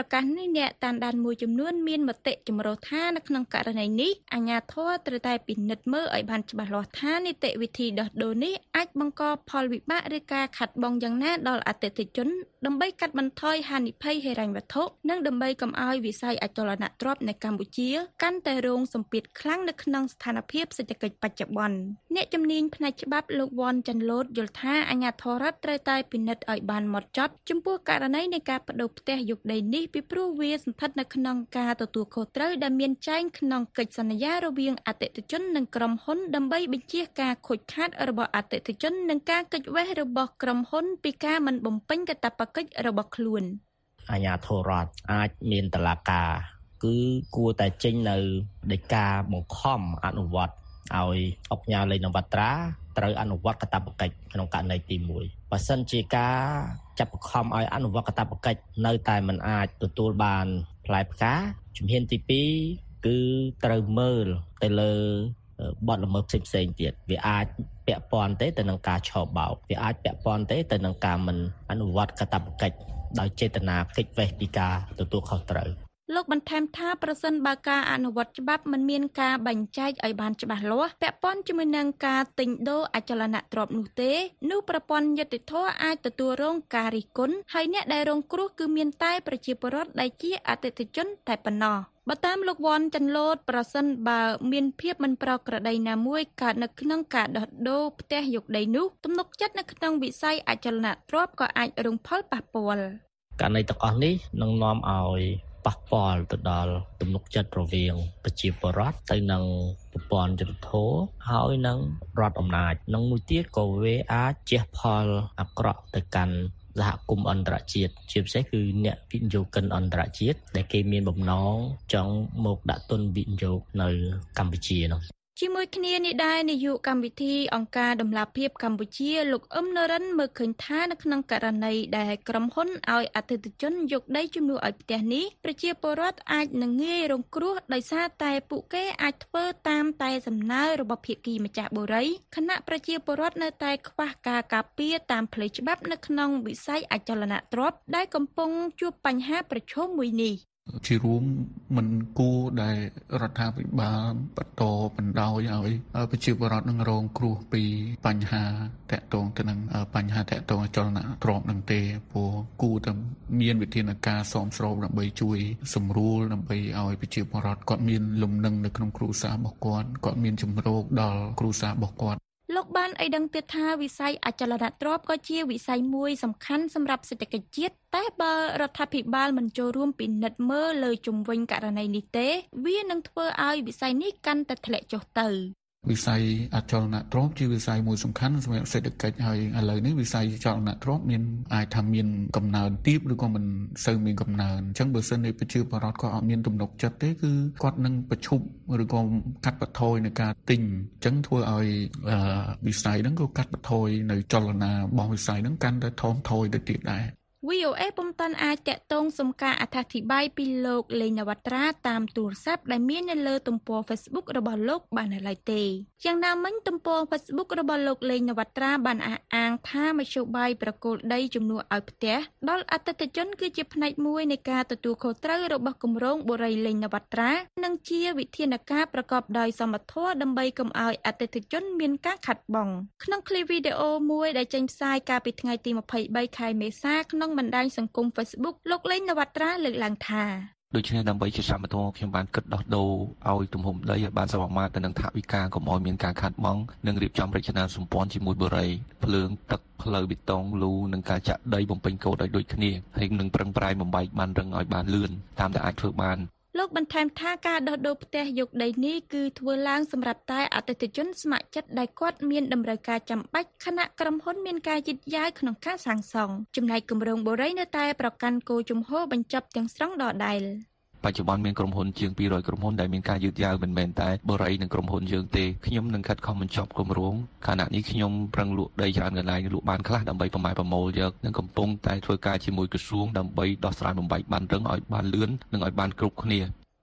កាសនេះអ្នកតាមដានមួយចំនួនមានមតិចម្រុះថានៅក្នុងករណីនេះអាជ្ញាធរត្រូវតែពិនិត្យមើលឲ្យបានច្បាស់លាស់ថានីតិវិធីដោះដូរនេះអាចបង្កផលវិបាកឬការខាតបង់យ៉ាងណាដល់អតិថិជនដើម្បីកាត់បន្ថយហានិភ័យហិរញ្ញវត្ថុនិងដើម្បីកុំឲ្យវិស័យអចលនទ្រព្យនៅកម្ពុជាកាន់តែរងសម្ពាធខ្លាំងនៅក្នុងស្ថានភាពសេដ្ឋកិច្ចបច្ចុប្បន្នអ្នកជំនាញផ្នែកច្បាប់លោកវ៉ាន់ចាន់ឡូតយល់ថាអាជ្ញាធររដ្ឋត្រូវតែពិនិត្យឲ្យបានហ្មត់ចត់ចំពោះករណីនៃការប្តូរផ្ទះយកដីនេះពីព្រោះវាស្ថិតនៅក្នុងការទទួលខុសត្រូវដែលមានចែងក្នុងកិច្ចសន្យារវាងអតិថិជននិងក្រុមហ៊ុនដើម្បីបញ្ជៀសការខូចខាតរបស់អតិថិជននិងការកិច្ចវេះរបស់ក្រុមហ៊ុនពីការមិនបំពេញកាតព្វកិច្ចរបស់ខ្លួនអាជ្ញាធររដ្ឋអាចមានតុលាការគឺគួរតែចេញនៅដីកាបង្ខំអនុវត្តឲ្យអង្គការលេខនវត្រាត្រូវអនុវត្តកាតព្វកិច្ចក្នុងករណីទីមួយបើសិនជាការចាប់បង្ខំឲ្យអនុវត្តកាតព្វកិច្ចនៅតែមិនអាចទទួលបានផ្លែផ្កាជំហានទីពីរគឺត្រូវមើលទៅលើបទល្មើសផ្សេងៗទៀតវាអាចពាក់ព័ន្ធទេទៅនឹងការឆោបបោកវាអាចពាក់ព័ន្ធទេទៅនឹងការមិនអនុវត្តកាតព្វកិច្ចដោយចេតនាគេចវេះពីការទទួលខុសត្រូវលោកបន្ថែមថាប្រសិនបើការអនុវត្តច្បាប់មិនមានការបែងចែកឲ្យបានច្បាស់លាស់ពាក់ព័ន្ធជាមួយនឹងការទិញដូរអចលនទ្រព្យនោះទេនោះប្រព័ន្ធយុត្តិធម៌អាចទទួលរងការរិះគន់ហើយអ្នកដែលរងគ្រោះគឺមានតែប្រជាពលរដ្ឋដែលជាអតិថិជនតែប៉ុណ្ណោះបើតាមលោកវ៉ាន់ចាន់ឡូតប្រសិនបើមានភាពមិនប្រក្រតីណាមួយកើតនៅក្នុងការដោះដូរផ្ទះយកដីនោះទំនុកចិត្តនៅក្នុងវិស័យអចលនទ្រព្យក៏អាចរងផលប៉ះពាល់ករណីទាំងអស់នេះនឹងនាំឲ្យប៉ះពាល់ទៅដល់ទំនុកចិត្តរវាងប្រជាពលរដ្ឋទៅនឹងប្រព័ន្ធយុត្តិធម៌ហើយនឹងរដ្ឋអំណាចនិងមួយទៀតក៏វាអាចជះផលអាក្រក់ទៅកាន់សហគមន៍អន្តរជាតិជាពិសេសគឺអ្នកវិនិយោគិនអន្តរជាតិដែលគេមានបំណងចង់មកដាក់ទុនវិនិយោគនៅកម្ពុជានោះជាមួយគ្នានេះដែរនាយកកម្មវិធីអង្គការដំឡាភិបកម្ពុជាលោកអឹមនរិនមើលឃើញថានៅក្នុងករណីដែលក្រុមហ៊ុនឲ្យអតិថិជនយកដីជំនួសឲ្យផ្ទះនេះប្រជាពលរដ្ឋអាចនឹងងាយរងគ្រោះដោយសារតែពួកគេអាចធ្វើតាមតែសំណើរបស់ភាគីម្ចាស់បុរីខណៈប្រជាពលរដ្ឋនៅតែខ្វះការការពារតាមផ្លូវច្បាប់នៅក្នុងវិស័យអចលនទ្រព្យដែលកំពុងជួបបញ្ហាប្រឈមមួយនេះជារួមមិនគួរដែលរដ្ឋាភិបាលបន្តបណ្ដោយឲ្យប្រជាពលរដ្ឋនឹងរងគ្រោះពីបញ្ហាតាក់ទងទៅនឹងបញ្ហាតាក់ទងអចលនទ្រព្យនឹងទេព្រោះគួរតែមានវិធានការសមស្របដើម្បីជួយសម្រួលដើម្បីឲ្យប្រជាពលរដ្ឋគាត់មានលំនឹងនៅក្នុងគ្រួសាររបស់គាត់គាត់មានជំរកដល់គ្រួសាររបស់គាត់លោកបានឲ្យដឹងទៀតថាវិស័យអចលនទ្រព្យក៏ជាវិស័យមួយសំខាន់សម្រាប់សេដ្ឋកិច្ចជាតិតែបើរដ្ឋាភិបាលមិនចូលរួមពិនិត្យមើលលើជំវិញករណីនេះទេវានឹងធ្វើឲ្យវិស័យនេះកាន់តែធ្លាក់ចុះទៅវិស័យអចលនទ្រព្យជាវិស័យមួយសំខាន់សម្រាប់សេដ្ឋកិច្ចហើយឥឡូវនេះវិស័យអចលនទ្រព្យមានអាចថាមានកំណើនទាបឬក៏មិនសូវមានកំណើនអញ្ចឹងបើសិនជាប្រជាពលរដ្ឋគាត់អត់មានទំនុកចិត្តទេគឺគាត់នឹងប្រឈប់ឬក៏កាត់បន្ថយនៃការទិញអញ្ចឹងធ្វើឲ្យវិស័យហ្នឹងក៏កាត់បន្ថយនៅចលនារបស់វិស័យហ្នឹងកាន់តែថមថយទៅទៀតដែរវី អូ អេ ពុំតាន់អាចតាក់ទងសុំការអត្ថាធិប្បាយពីលោកលេងនវត្រាតាមទូរស័ព្ទដែលមាននៅលើទំព័រ Facebook របស់លោកបាននៅឡើយទេយ៉ាងណាមិញទំព័រ Facebook របស់លោកលេងនវត្រាបានអះអាងថាមធ្យោបាយប្រគល់ដីជំនួសឲ្យផ្ទះដល់អតិថិជនគឺជាផ្នែកមួយនៃការទទួលខុសត្រូវរបស់គម្រោងបុរីលេងនវត្រានិងជាវិធានការប្រកបដោយសមធម៌ដើម្បីកុំឲ្យអតិថិជនមានការខាតបង់ក្នុងคลิปវីដេអូមួយដែលចេញផ្សាយកាលពីថ្ងៃទីម្ភៃបីខែមេសាក្នុងបណ្ដាញសង្គម Facebook លោកលេងនវត្រាលើកឡើងថាដូច្នេះដើម្បីជាសមត្ថភាពខ្ញុំបានគិតដោះដូរឲ្យទំហំដីឲ្យបានសមមាត្រទៅនឹងថវិកាកុំឲ្យមានការខាតបង់និងរៀបចំរចនាសម្ព័ន្ធជាមួយបុរីភ្លើងទឹកផ្លូវបេតុងលូនិងការចាក់ដីបំពេញកូដឲ្យដូចគ្នាហើយនឹងប្រឹងប្រែងបំបែកបានរឹងឲ្យបានលឿនតាមដែលអាចធ្វើបានលោកបន្ថែមថាការដោះដូរផ្ទះយកដីនេះគឺធ្វើឡើងសម្រាប់តែអតិថិជនស្ម័គ្រចិត្តដែលគាត់មានតម្រូវការចាំបាច់ខណៈក្រុមហ៊ុនមានការយឺតយ៉ាវក្នុងការសាងសង់ចំណែកគម្រោងបុរីនៅតែប្រកាន់គោលជំហរបញ្ចប់ទាំងស្រុងដដែលបច្ចុប្បន្នមានក្រុមហ៊ុនជាងពីររយក្រុមហ៊ុនដែលមានការយឺតយ៉ាវមិនមែនតែបុរីនិងក្រុមហ៊ុនយើងទេខ្ញុំនឹងខិតខំបញ្ចប់គម្រោងខណៈនេះខ្ញុំប្រឹងលក់ដីច្រើនកន្លែងលក់បានខ្លះដើម្បីប្រម៉ែប្រមូលយកនិងកំពុងតែធ្វើការជាមួយក្រសួងដើម្បីដោះស្រាយបំបែកបានរឹងឲ្យបានលឿននិងឲ្យបានគ្រប់គ្នា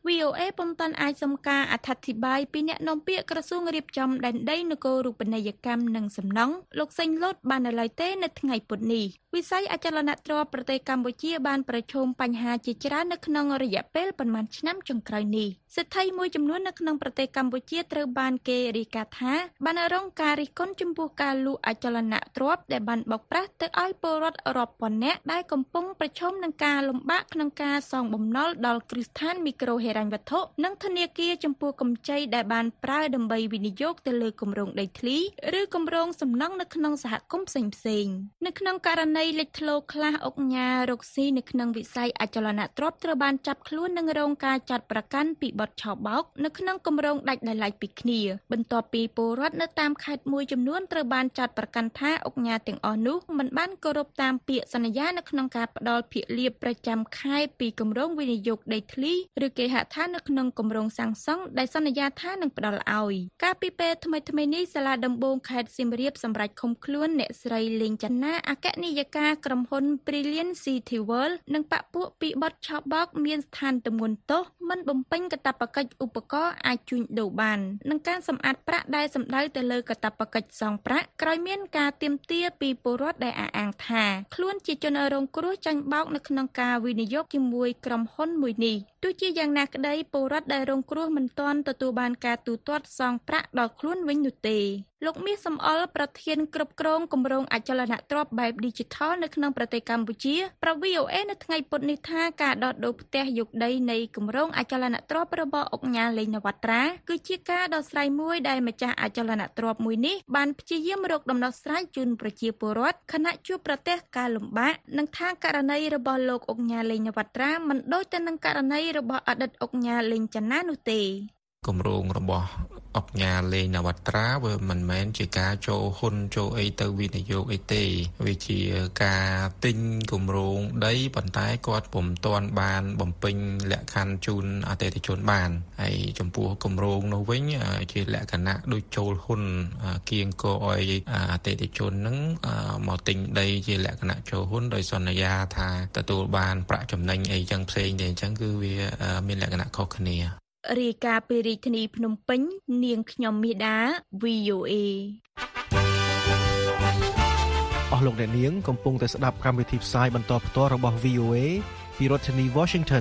វី អូ เอ ពុំទាន់អាចសុំការអត្ថាធិប្បាយពីអ្នកនាំពាក្យក្រសួងរៀបចំដែនដីនគររូបនីយកម្មនិងសំណង់លោកសេងលូតបាននៅឡើយទេនៅថ្ងៃពុធនេះវិស័យអចលនទ្រព្យប្រទេសកម្ពុជាបានប្រឈមបញ្ហាជាច្រើននៅក្នុងរយៈពេលប៉ុន្មានឆ្នាំចុងក្រោយនេះសិទ្ធិមួយចំនួននៅក្នុងប្រទេសកម្ពុជាត្រូវបានគេរាយការណ៍ថាបានរងការរិះគន់ចំពោះការលួចអចលនទ្រព្យដែលបានបោកប្រាស់ទៅឲ្យពលរដ្ឋរាប់ពាន់នាក់ដែលកំពុងប្រឈមនឹងការលំបាកក្នុងការសងបំណុលដល់គ្រឹះស្ថានមីក្រូហិរញ្ញវត្ថុនិងធនាគារចំពោះកម្ចីដែលបានប្រើដើម្បីវិនិយោគទៅលើគម្រោងដីធ្លីឬគម្រោងសំណង់នៅក្នុងសហគមន៍ផ្សេងៗនៅក្នុងករណីលេចធ្លោខ្លះអង្គការរកស៊ីនៅក្នុងវិស័យអចលនទ្រព្យត្រូវបានចាប់ខ្លួននិងរងការចាត់ប្រកាន់ពីបទឆបោកនៅក្នុងគម្រោងដាច់ដោយឡែកពីគ្នាបន្ទាប់ពីពលរដ្ឋនៅតាមខេត្តមួយចំនួនត្រូវបានចាត់ប្រកាន់ថាអង្គការទាំងអស់នោះមិនបានគោរពតាមពាក្យសន្យានៅក្នុងការផ្ដល់ភាគលាភប្រចាំខែពីគម្រោងវិនិយោគដីធ្លីឬគេហដ្ឋាននៅក្នុងគម្រោងសាងសង់ដែលសន្យាថានឹងផ្ដល់ឲ្យកាលពីពេលថ្មីៗនេះសាលាដំបងខេត្តសៀមរាបសម្រាប់ឃុំខ្លួនអ្នកស្រីលេងចន្ទាអគ្គនាយិកាក្រុមហ៊ុន Brilliant City World និងបពុះពីបទឆបោកមានស្ថានទម្ងន់ទោសមិនបំពេញកាតព្វកិច្ចឧបករណ៍អាចជួញដូរបាននិងការសម្អាតប្រាក់ដែលសម្ដៅទៅលើកាតព្វកិច្ចសងប្រាក់ក្រោយមានការទាមទារពីពលរដ្ឋដែលអះអាងថាខ្លួនជាជនរងគ្រោះចាញ់បោកនៅក្នុងការវិនិយោគជាមួយក្រុមហ៊ុនមួយនេះទោះជាយ៉ាងណាក្តីពលរដ្ឋដែលរងគ្រោះមិនទាន់ទទួលបានការទូទាត់សងប្រាក់ដល់ខ្លួនវិញនោះទេលោកមាសសំអល់ប្រធានគ្រប់គ្រងគម្រោងអចលនទ្រព្យបែប Digital នៅក្នុងប្រទេសកម្ពុជាប្រាប់ វី អូ เอ នៅថ្ងៃពុធនេះថាការដោះដូរផ្ទះយកដីនៃគម្រោងអចលនទ្រព្យរបស់អង្គការលេងនវត្រាគឺជាការដោះស្រាយមួយដែលម្ចាស់អចលនទ្រព្យមួយនេះបានព្យាយាមរកដំណោះស្រាយជូនប្រជាពលរដ្ឋខណៈជួបប្រទះការលំបាកនិងថាករណីរបស់លោកអង្គការលេងនវត្រាមិនដូចទៅនឹងករណីរបស់អតីតអង្គការលេងចន្ទានោះទេគម្រោងរបស់អង្គការលេងនវត្រាវាមិនមែនជាការចូលហ៊ុនចូលអីទៅវិនិយោគអីទេវាជាការទិញគម្រោងដីប៉ុន្តែគាត់ពុំទាន់បានបំពេញលក្ខខណ្ឌជូនអតិថិជនបានហើយចំពោះគម្រោងនោះវិញជាលក្ខណៈដូចចូលហ៊ុនគៀងគរឲ្យអតិថិជននឹងមកទិញដីជាលក្ខណៈចូលហ៊ុនដោយសន្យាថាទទួលបានប្រាក់ចំណេញអីចឹងផ្សេងទេអញ្ចឹងគឺវាមានលក្ខណៈខុសគ្នារាយការណ៍ពីរាជធានីភ្នំពេញនាងខ្ញុំមាសដា វី អូ เอអស់លោកអ្នកនាងកំពុងតែស្ដាប់កម្មវិធីផ្សាយបន្តផ្ទាល់របស់ វី អូ เอ ពីរដ្ឋធានី Washington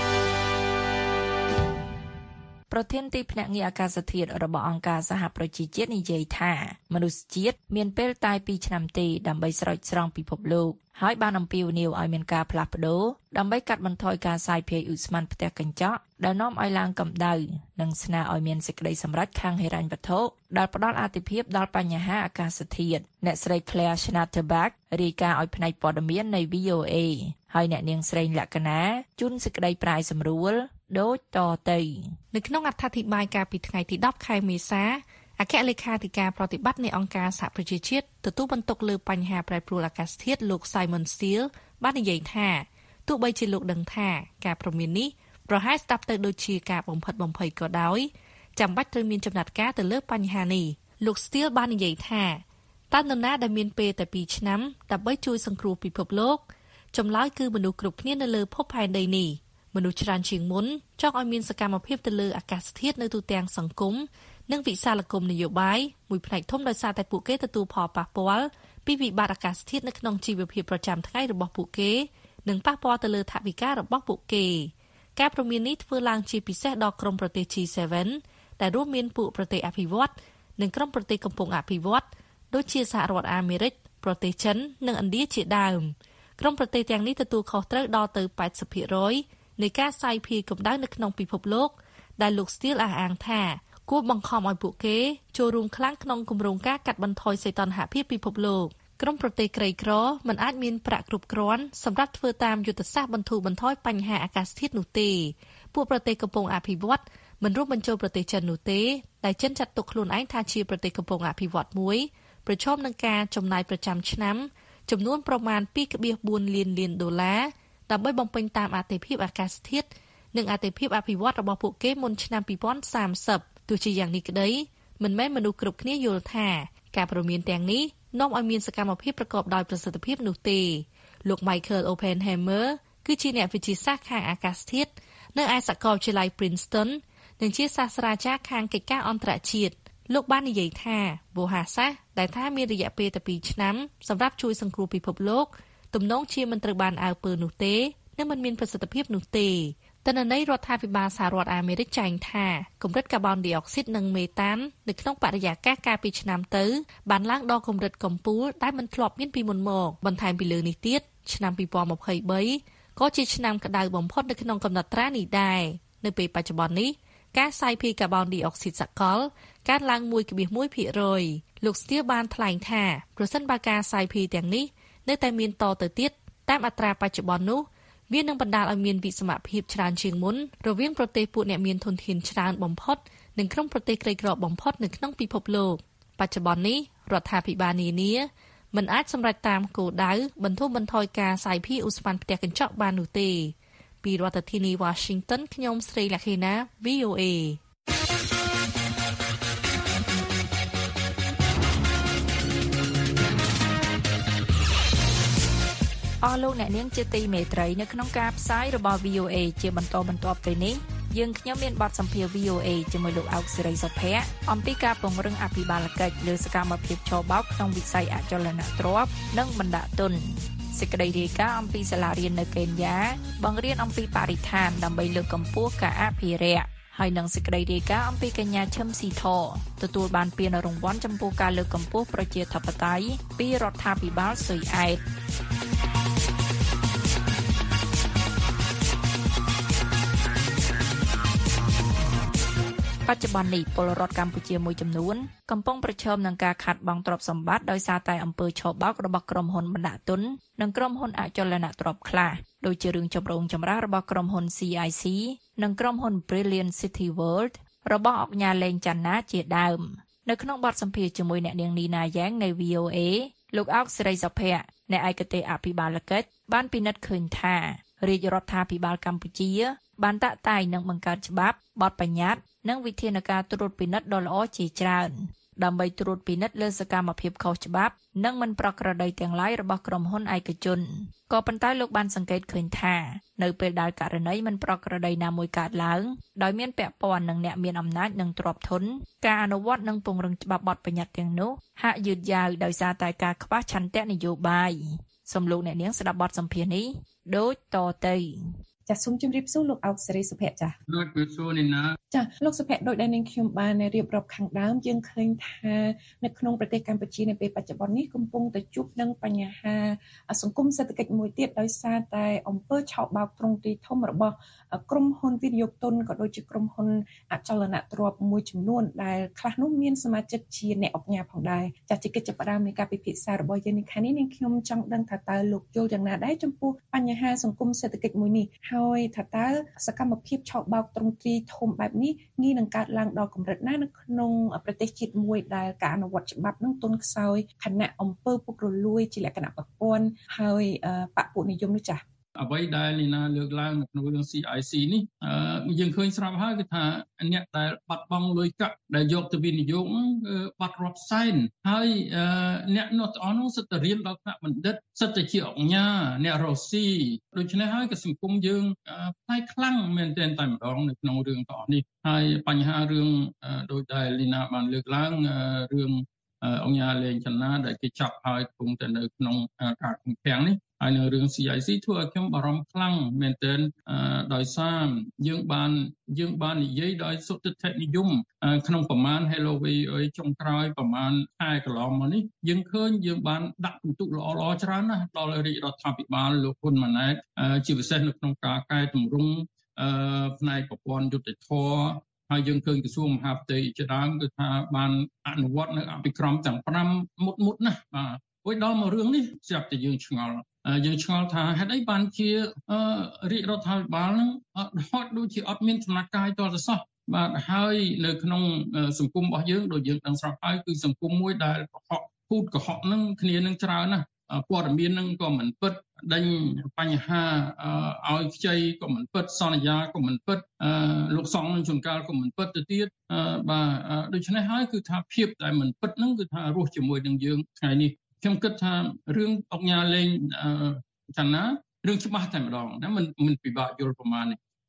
ប្រធានទីភ្នាក់ងារអាកាសធាតុរបស់អង្គការសហប្រជាជាតិនិយាយថាមនុស្សជាតិមានពេលតែពីរឆ្នាំទេដើម្បីស្រោចស្រង់ពិភពលោកហើយបានអំពាវនាវឲ្យមានការផ្លាស់ប្ដូរដើម្បីកាត់បន្ថយការសាយភាយឧស្ម័នផ្ទះកញ្ចក់ដែលនាំឲ្យឡើងកម្ដៅនិងស្នើឲ្យមានសេចក្តីសម្រេចខាងហិរញ្ញវត្ថុដែលផ្ដល់អាទិភាពដល់បញ្ហាអាកាសធាតុអ្នកស្រី Claire Schnatterback រាយការណ៍ឲ្យផ្នែកព័ត៌មាននៃ វី អូ เอ ហើយអ្នកនាងស្រីលក្ខណាជូនសេចក្តីប្រាយសម្រួលដូចតទៅនៅក្នុងអត្ថាធិប្បាយកាលពីថ្ងៃទីដប់ខែមេសាអគ្គលេខាធិការប្រតិបត្តិនៃអង្គការសហប្រជាជាតិទទួលបន្ទុកលើបញ្ហាប្រែប្រួលអាកាសធាតុលោក Simon Steele បាននិយាយថាទោះបីជាលោកដឹងថាការព្រមាននេះប្រហែលស្ដាប់ទៅដូចជាការបំផិតបំភ័យក៏ដោយចាំបាច់ត្រូវមានចំណាត់ការទៅលើបញ្ហានេះលោក Steele បាននិយាយថាតើនរណាដែលមានពេលតែពីរឆ្នាំដើម្បីជួយសង្គ្រោះពិភពលោកចម្លើយគឺមនុស្សគ្រប់គ្នានៅលើភពផែនដីនេះមនុស្សច្រើនជាងមុនចង់ឲ្យមានសកម្មភាពទៅលើអាកាសធាតុនៅទូទាំងសង្គមនិងវិសាលគមនយោបាយមួយផ្នែកធំដោយសារតែពួកគេទទួលផលប៉ះពាល់ពីវិបត្តិអាកាសធាតុនៅក្នុងជីវភាពប្រចាំថ្ងៃរបស់ពួកគេនិងប៉ះពាល់ទៅលើថវិការបស់ពួកគេការព្រមាននេះធ្វើឡើងជាពិសេសដល់ក្រុមប្រទេស ជី សេវន ដែលរួមមានពួកប្រទេសអភិវឌ្ឍន៍និងក្រុមប្រទេសកំពុងអភិវឌ្ឍន៍ដូចជាសហរដ្ឋអាមេរិកប្រទេសចិននិងឥណ្ឌាជាដើមក្រុមប្រទេសទាំងនេះទទួលខុសត្រូវដល់ទៅ ប៉ែតសិបភាគរយ នៃការសាយភាយកម្ដៅនៅក្នុងពិភពលោកដែលលោក Steele អះអាងថាគួរបង្ខំឲ្យពួកគេចូលរួមខ្លាំងក្នុងគម្រោងការកាត់បន្ថយសីតុណ្ហភាពពិភពលោកក្រុមប្រទេសក្រីក្រមិនអាចមានប្រាក់គ្រប់គ្រាន់សម្រាប់ធ្វើតាមយុទ្ធសាស្ត្របន្ធូរបន្ថយបញ្ហាអាកាសធាតុនោះទេពួកប្រទេសកំពុងអភិវឌ្ឍមិនរួមបញ្ចូលប្រទេសចិននោះទេដែលចិនចាត់ទុកខ្លួនឯងថាជាប្រទេសកំពុងអភិវឌ្ឍមួយប្រឈមនឹងការចំណាយប្រចាំឆ្នាំចំនួនប្រមាណ ពីរដេបបួនលានលានដុល្លារដើម្បីបំពេញតាមអាទិភាពអាកាសធាតុនិងអាទិភាពអភិវឌ្ឍរបស់ពួកគេមុនឆ្នាំពីរពាន់សាមសិបទោះជាយ៉ាងនេះក្តីមិនមែនមនុស្សគ្រប់គ្នាយល់ថាការព្រមានទាំងនេះនាំឲ្យមានសកម្មភាពប្រកបដោយប្រសិទ្ធភាពនោះទេលោក Michael Oppenheimer គឺជាអ្នកវិទ្យាសាស្ត្រខាងអាកាសធាតុនៅឯសាកលវិទ្យាល័យ Princeton និងជាសាស្ត្រាចារ្យខាងកិច្ចការអន្តរជាតិលោកបាននិយាយថាវោហារសាស្ត្រដែលថាមានរយៈពេលតែពីរឆ្នាំសម្រាប់ជួយសង្គ្រោះពិភពលោកទំនងជាមិនត្រូវបានអើពើនោះទេនិងមិនមានប្រសិទ្ធភាពនោះទេទិន្នន័យរដ្ឋាភិបាលសហរដ្ឋអាមេរិកចែងថាកម្រិតកាបូនឌីអុកស៊ីតនិងមេតាននៅក្នុងបរិយាកាសកាលពីឆ្នាំទៅបានឡើងដល់កម្រិតកំពូលដែលមិនធ្លាប់មានពីមុនមកបន្ថែមពីលើនេះទៀតឆ្នាំពីរពាន់ម្ភៃបីក៏ជាឆ្នាំក្តៅបំផុតនៅក្នុងកំណត់ត្រានេះដែរនៅពេលបច្ចុប្បន្ននេះការសាយភាយកាបូនឌីអុកស៊ីតសកលកើនឡើង មួយភាគមួយ ភាគរយ លោកស្ទៀវបានថ្លែងថាប្រសិនបើការសាយភាយទាំងនេះនៅតែមានតទៅទៀតតាមអត្រាបច្ចុប្បន្ននោះវានឹងបណ្ដាលឲ្យមានវិសមភាពច្រើនជាងមុនរវាងប្រទេសពួកអ្នកមានធនធានច្រើនបំផុតនិងក្នុងប្រទេសក្រីក្របំផុតនៅក្នុងពិភពលោកបច្ចុប្បន្ននេះរដ្ឋាភិបាលនានាមិនអាចសម្រេចតាមគោលដៅបន្ធូរបន្ថយការសាយភាយឧស្ម័នផ្ទះកញ្ចក់បាននោះទេពីរដ្ឋធានី Washington ខ្ញុំស្រីលក្ខិណា វី អូ เอអស់លោកអ្នកនាងជាទីមេត្រីនៅក្នុងការផ្សាយរបស់ វី អូ เอ ជាបន្តបន្ទាប់ទៅនេះយើងខ្ញុំមានបទសម្ភាសន៍ វី អូ เอ ជាមួយលោកអោកសេរីសុភ័ក្រអំពីការពង្រឹងអភិបាលកិច្ចលើសកម្មភាពឆបោកក្នុងវិស័យអចលនទ្រព្យនិងបណ្ដាក់ទុនសេចក្តីរាយការណ៍អំពីសាលារៀននៅកេនយ៉ាបង្រៀនអំពីបរិស្ថានដើម្បីលើកកម្ពស់ការអភិរក្សហើយនឹងសេចក្តីរាយការណ៍អំពីកញ្ញាឈឹមស៊ីធទទួលបានពានរង្វាន់ចំពោះការលើកកម្ពស់ប្រជាធិបតេយ្យពីរដ្ឋាភិបាលស៊ុយអែតបច្ចុប្បន្ននេះពលរដ្ឋកម្ពុជាមួយចំនួនកំពុងប្រឈមនឹងការខាតបង់ទ្រព្យសម្បត្តិដោយសារតែអំពើឆបោករបស់ក្រុមហ៊ុនបណ្ដាក់ទុននិងក្រុមហ៊ុនអចលនទ្រព្យខ្លះដូចជារឿងចម្រូងចម្រាសរបស់ក្រុមហ៊ុន ซี ไอ ซี និងក្រុមហ៊ុន Brilliant City World របស់អង្គការលេងច័ន្ទណាជាដើមនៅក្នុងបទសម្ភាសន៍ជាមួយអ្នកនាងនីណាយ៉ាងនៃ វី អូ เอ លោកអោកសេរីសុភ័ក្រអ្នកឯកទេសអភិបាលកិច្ចបានពិនិត្យឃើញថារាជរដ្ឋាភិបាលកម្ពុជាបានតាក់តែងនិងបង្កើតច្បាប់បទបញ្ញត្តិនិងវិធានការត្រួតពិនិត្យដ៏ល្អជាច្រើនដើម្បីត្រួតពិនិត្យលើសកម្មភាពខុសច្បាប់និងមិនប្រក្រតីទាំងឡាយរបស់ក្រុមហ៊ុនឯកជនក៏ប៉ុន្តែលោកបានសង្កេតឃើញថានៅពេលដែលករណីមិនប្រក្រតីណាមួយកើតឡើងដោយមានពាក់ព័ន្ធនឹងអ្នកមានអំណាចនិងទ្រព្យធនការអនុវត្តនិងពង្រឹងច្បាប់បទបញ្ញត្តិទាំងនោះហាក់យឺតយ៉ាវដោយសារតែការខ្វះឆន្ទៈនយោបាយសូមលោកអ្នកនាងស្ដាប់បទសម្ភាសន៍នេះដូចតទៅចាសសូមជម្រាបសួរលោកអោកសេរីសុភ័ក្រចាសលោកជម្រាបសួរនេះណាចាសលោកសុភ័ក្រដោយដែលនាងខ្ញុំបានរៀបរាប់ខាងដើមយើងឃើញថានៅក្នុងប្រទេសកម្ពុជានៅពេលបច្ចុប្បន្ននេះកំពុងតែជួបនឹងបញ្ហាសង្គមសេដ្ឋកិច្ចមួយទៀតដោយសារតែអំពើឆោបបោកទ្រង់ទ្រាយធំរបស់ក្រុមហ៊ុនវិនិយោគទុនក៏ដូចជាក្រុមហ៊ុនអចលនទ្រព្យមួយចំនួនដែលខ្លះនោះមានសមាជិកជាអ្នកអង្គការផងដែរចាសជាកិច្ចផ្ដើមនៃការពិភាក្សារបស់យើងនេះខាងនេះនាងខ្ញុំចង់ដឹងថាតើលោកយល់យ៉ាងណាដែរចំពោះបញ្ហាសង្គមសេដ្ឋកិច្ចមួយនេះហើយថាតើសកម្មភាពឆោបបោកទ្រង់ទ្រាយធំបែបនេះងាយនឹងកើតឡើងដល់កម្រិតណានៅក្នុងប្រទេសជាតិមួយដែលការអនុវត្តច្បាប់នឹងទន់ខ្សោយខណៈអំពើពុករលួយជាលក្ខណៈប្រព័ន្ធហើយបពុនិយមនោះចា៎អ្វីដែលលីណាលើកឡើងនៅក្នុងរឿង ซี ไอ ซี នេះអឺយើងឃើញស្រាប់ហើយគឺថាអ្នកដែលបាត់បង់លុយកាក់ដែលយកទៅវិនិយោគហ្នឹងគឺបាត់រាប់សែនហើយអ្នកនោះទាំងអស់នោះសិតតែរៀនដល់ថ្នាក់បណ្ឌិតសិតតែជាអង្គញាអ្នករស់ស៊ីដូច្នេះហើយក៏សង្គមយើងផ្នែកខ្លាំងមែនទែនតែម្ដងនៅក្នុងរឿងទាំងអស់នេះហើយបញ្ហារឿងដោយដែលលីណាបានលើកឡើងរឿងអង្គញាលេងចនាដែលគេចាប់ហើយកំពុងតែនៅក្នុងការឃុំឃាំងនេះហើយនៅរឿង ซี ไอ ซี ធ្វើឲ្យខ្ញុំបារម្ភខ្លាំងមែនទែនដោយសារយើងបានយើងបាននិយាយដោយសុទ្ធិដ្ឋិនិយមក្នុងប្រមាណ Halloween អីចុងក្រោយប្រមាណខែកន្លងមកនេះយើងឃើញយើងបានដាក់ពិន្ទុល្អៗច្រើនណាស់ដល់រាជរដ្ឋាភិបាលលោកហ៊ុនម៉ាណែតជាពិសេសនៅក្នុងការកែតម្រង់ផ្នែកប្រព័ន្ធយុត្តិធម៌ហើយយើងឃើញក្រសួងមហាផ្ទៃជាដើមគឺថាបានអនុវត្តនៅអភិក្រមទាំងប្រាំមុតមុតណាស់បាទពេលដល់មករឿងនេះស្រាប់តែយើងឆ្ងល់យើងឆ្ងល់ថាហេតុអីបានជារាជរដ្ឋាភិបាលនឹងហត់ដូចជាអត់មានចំណាត់ការតទៅសោះបាទហើយនៅក្នុងសង្គមរបស់យើងដូចយើងដឹងស្រាប់ហើយគឺសង្គមមួយដែលកុហកពូតកុហកនឹងគ្នានឹងច្រើនណាស់ព័ត៌មាននឹងក៏មិនពិតដេញបញ្ហាឲ្យខ្ចីក៏មិនពិតសន្យាក៏មិនពិតលោកសង្ឃនឹងជួនកាលក៏មិនពិតទៅទៀតបាទដូច្នេះហើយគឺថាភាពដែលមិនពិតហ្នឹងគឺថារស់ជាមួយនឹងយើងថ្ងៃនេះខ្ញុំគិតថារឿងអង្គញាលេងច័ន្ទណារឿងច្បាស់តែម្ដងណាមិនមិនពិបាកយល់ប្រមាណនេះ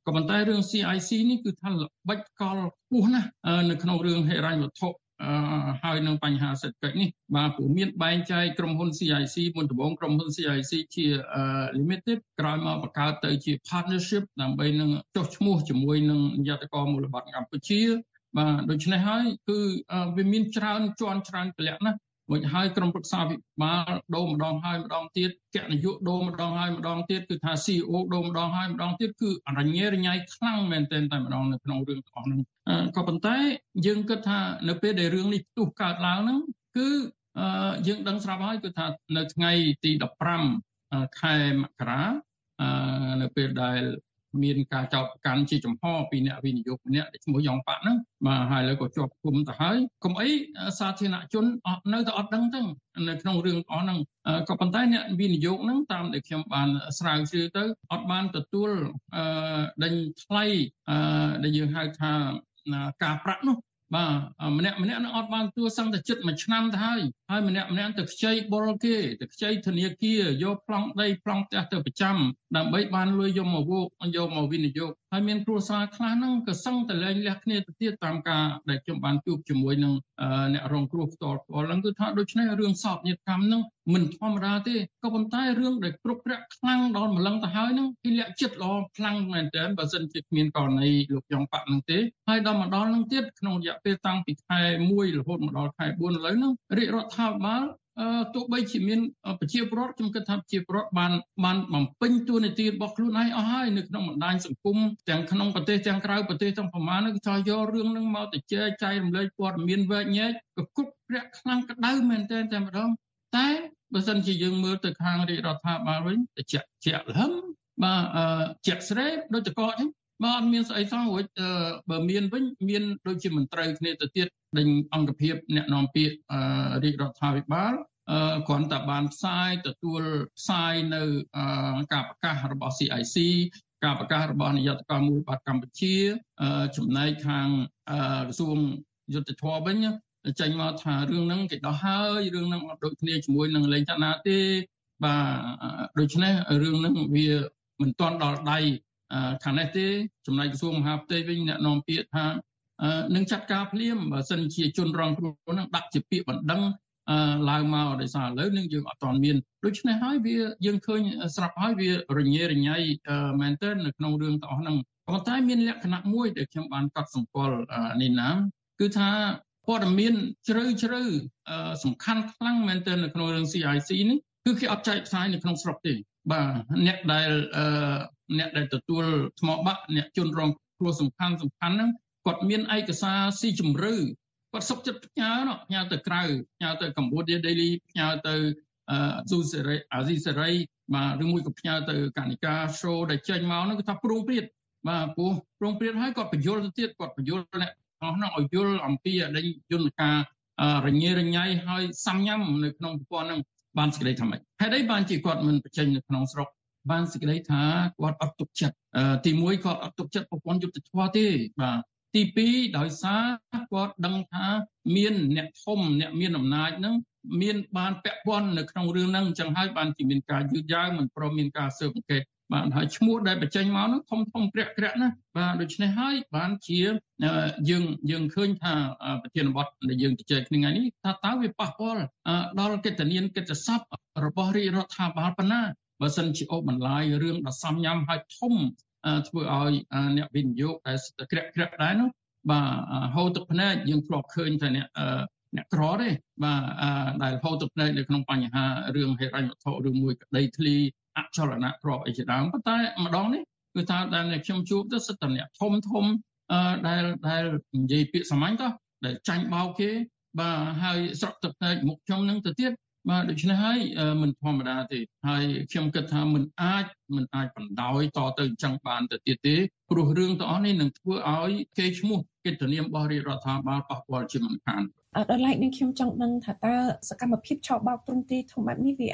ក៏ប៉ុន្តែរឿង ซี ไอ ซี នេះគឺថាល្បិចកលខ្ពស់ណាស់នៅក្នុងរឿងហិរញ្ញវត្ថុអឺហើយនឹងបញ្ហាសេដ្ឋកិច្ចនេះបាទព្រោះមានបែងចែកក្រុមហ៊ុន ซี ไอ ซี មុនដំបូងក្រុមហ៊ុន ซี ไอ ซี ជា limited ក្រោយមកបង្កើតទៅជា partnership ដើម្បីនឹងចុះឈ្មោះជាមួយនឹងយន្តការមូលបត្រកម្ពុជាបាទដូច្នេះហើយគឺវាមានច្រើនជាន់ច្រើនកលៈណាស់មួយហើយក្រុមប្រឹក្សាវិបាលដូរម្ដងហើយម្ដងទៀតគណៈនាយកដូរម្ដងហើយម្ដងទៀតគឺថា ซี อี អូ ដូរម្ដងហើយម្ដងទៀតគឺរញ៉េរញ៉ៃខ្លាំងមែនទែនតែម្ដងនៅក្នុងរឿងទាំងអស់ហ្នឹងក៏ប៉ុន្តែយើងគិតថានៅពេលដែលរឿងនេះផ្ទុះកើតឡើងហ្នឹងគឺយើងដឹងស្រាប់ហើយគឺថានៅថ្ងៃទីដប់ប្រាំខែមករានៅពេលដែលមានការចោទប្រកាន់ជាចំហពីអ្នកវិនិយោគម្នាក់ឈ្មោះយ៉ងប៉ាក់ហ្នឹងបាទហើយលើក៏ជាប់គុំទៅហើយកុំអីសាធារណជនអត់នៅតែអត់ដឹងទៅនៅក្នុងរឿងអស់ហ្នឹងក៏ប៉ុន្តែអ្នកវិនិយោគហ្នឹងតាមដែលខ្ញុំបានស្រាវជ្រាវទៅអត់បានទទួលដេញថ្លៃដែលយើងហៅថាការប្រាក់នោះបាទម្នាក់ម្នាក់នឹងអត់បានទួសឹងតែចិត្តមួយឆ្នាំទៅហើយហើយម្នាក់ម្នាក់ទៅខ្ចីបុលគេទៅខ្ចីធនាគារយកប្លង់ដីប្លង់ផ្ទះទៅប្រចាំដើម្បីបានលុយយកមកវោកយកមកវិនិយោគហើយមានគ្រួសារខ្លះហ្នឹងក៏សឹងតែលែងលះគ្នាទៅទៀតតាមការដែលខ្ញុំបានជួបជាមួយនឹងអ្នករងគ្រោះផ្ទាល់ផ្ទាល់ហ្នឹងគឺថាដូច្នេះរឿងសោកនាដកម្មហ្នឹងមិនធម្មតាទេក៏ប៉ុន្តែរឿងដែលគ្រប់គ្រងខ្លាំងដល់ម្លឹងទៅហើយហ្នឹងគឺលាក់ចិត្តល្អខ្លាំងមែនទែនបើសិនជាគ្មានករណីលោកយ៉ងប៉ាក់ហ្នឹងទេហើយដល់មកដល់ហ្នឹងទៀតក្នុងរយៈពេលតាំងពីខែមួយរហូតមកដល់ខែបួនឥឡូវហ្នឹងរាជរដ្ឋាភិបាលទោះបីជាមានប្រជាពលរដ្ឋខ្ញុំគិតថាប្រជាពលរដ្ឋបានបានបំពេញតួនាទីរបស់ខ្លួនឯងអស់ហើយនៅក្នុងបណ្ដាញសង្គមទាំងក្នុងប្រទេសទាំងក្រៅប្រទេសទាំងប្រមាណគឺថាយករឿងហ្នឹងមកទៅចែកចាយរំលែកព័ត៌មានវែកញែកក៏គ្រប់ប្រាក់ខ្លាំងក្តៅមែនទែនតែម្ដងតែបើសិនជាយើងមើលទៅខាងរាជរដ្ឋាភិបាលវិញទៅជាក់ជាក់លឹមបាទជាក់ស្រេដូចតកអញ្ចឹងបាទអត់មានស្អីសោះរួចបើមានវិញមានដូចជាមន្ត្រីគ្នាទៅទៀតដេញអង្គភាពអ្នកនាំពាក្យរាជរដ្ឋាភិបាលគ្រាន់តែបានផ្សាយទទួលផ្សាយនៅការប្រកាសរបស់ ซี ไอ ซี ការប្រកាសរបស់នាយកដ្ឋានមូលបត្រកម្ពុជាចំណែកខាងក្រសួងយុទ្ធភ័ពវិញចេញមកថារឿងហ្នឹងគេដោះហើយរឿងហ្នឹងអត់ដូចគ្នាជាមួយនឹងលេងតាណាទេបាទដូច្នេះរឿងហ្នឹងវាមិនទាន់ដល់ដៃខាងនេះទេចំណែកក្រសួងមហាផ្ទៃវិញអ្នកនាំពាក្យថានឹងចាត់ការភ្លាមបើសិនជាជនរងគ្រោះហ្នឹងដាក់ជាពាក្យបណ្ដឹងឡើងមកដោយសារឥឡូវនឹងយើងអត់ទាន់មានដូច្នេះហើយវាយើងឃើញស្រាប់ហើយវារញ៉េរញ៉ៃមែនទែននៅក្នុងរឿងទាំងអស់ហ្នឹងប៉ុន្តែមានលក្ខណៈមួយដែលខ្ញុំបានកត់សម្គាល់នេះណាគឺថាព័ត៌មានជ្រៅជ្រៅសំខាន់ខ្លាំងមែនទែននៅក្នុងរឿង ซี ไอ ซี នេះគឺគេអត់ចែកផ្សាយនៅក្នុងស្រុកទេបាទអ្នកដែលអ្នកដែលទទួលថ្មបាក់អ្នកជនរងគ្រោះសំខាន់សំខាន់ហ្នឹងគាត់មានឯកសារស៊ីជម្រៅគាត់សុខចិត្តផ្ញើផ្ញើទៅក្រៅផ្ញើទៅ Cambodia Daily ផ្ញើទៅAzu Serai Aziz Serai បាទឬមួយក៏ផ្ញើទៅកានិកា show ដែលចេញមកហ្នឹងគឺថាប្រងព្រាតបាទព្រោះប្រងព្រាតហើយគាត់បញ្យល់ទៅទៀតគាត់បញ្យល់អ្នកអស់ហ្នឹងឲ្យយល់អំពីអតីតយន្តការរញ៉េរញ៉ៃហើយសាំញ៉ាំនៅក្នុងប្រព័ន្ធហ្នឹងបានសេចក្តីថាម៉េចហេតុអីបានជាគាត់មិនបញ្ចេញនៅក្នុងស្រុកបានសេចក្តីថាគាត់អត់ទុកចិត្តទីមួយគាត់អត់ទុកចិត្តប្រព័ន្ធយុត្តិធម៌ទេបាទទីពីរដោយសារគាត់ដឹងថាមានអ្នកធំអ្នកមានអំណាចហ្នឹងមានបានពាក់ព័ន្ធនៅក្នុងរឿងហ្នឹងអញ្ចឹងហើយបានជាមានការយឺតយ៉ាវមិនព្រមមានការស៊ើបអង្កេតបាទហើយឈ្មោះដែលបញ្ចេញមកហ្នឹងធំធំក្រាក់ក្រាក់ណាបាទដូច្នេះហើយបានជាយើងយើងឃើញថាប្រធានបទដែលយើងជជែកគ្នាថ្ងៃនេះថាតើវាប៉ះពាល់ដល់កិត្តិនាមកិត្តិស័ព្ទរបស់រាជរដ្ឋាភិបាលប៉ុណ្ណាបើសិនជាអូសបន្លាយរឿងដ៏សំញ៉ាំហើយធំធ្វើឲ្យអ្នកវិនិយោគដែលក្រាក់ក្រាក់ដែរនោះបាទហូរទឹកភ្នែកយើងធ្លាប់ឃើញថាអ្នកអ្នកក្រទេបាទដែលហូរទឹកភ្នែកនៅក្នុងបញ្ហារឿងហិរញ្ញវត្ថុឬមួយក្តីធ្លីអចលនទ្រព្យអីជាដើមប៉ុន្តែម្ដងនេះគឺថាដែលខ្ញុំជួបទៅសិតតអ្នកធំធំដែលដែលនិយាយពាក្យសាមញ្ញទៅដែលចាញ់បោកគេបាទហើយស្រក់ទឹកភ្នែកមុខខ្ញុំនឹងទៅទៀតបាទដូច្នេះហើយមិនធម្មតាទេហើយខ្ញុំគិតថាមិនអាចមិនអាចបណ្ដោយតទៅអញ្ចឹងបានទៅទៀតទេព្រោះរឿងទាំងអស់នេះនឹងធ្វើឲ្យគេឈ្មោះកិត្តិនាមរបស់រាជរដ្ឋាភិបាលប៉ះពាល់ជាមិនខានដល់ឡែកនេះខ្ញុំចង់ដឹងថាតើសកម្មភាពឆោបបោកទ្រង់ទ្រាយធំបែបនេះវាអាច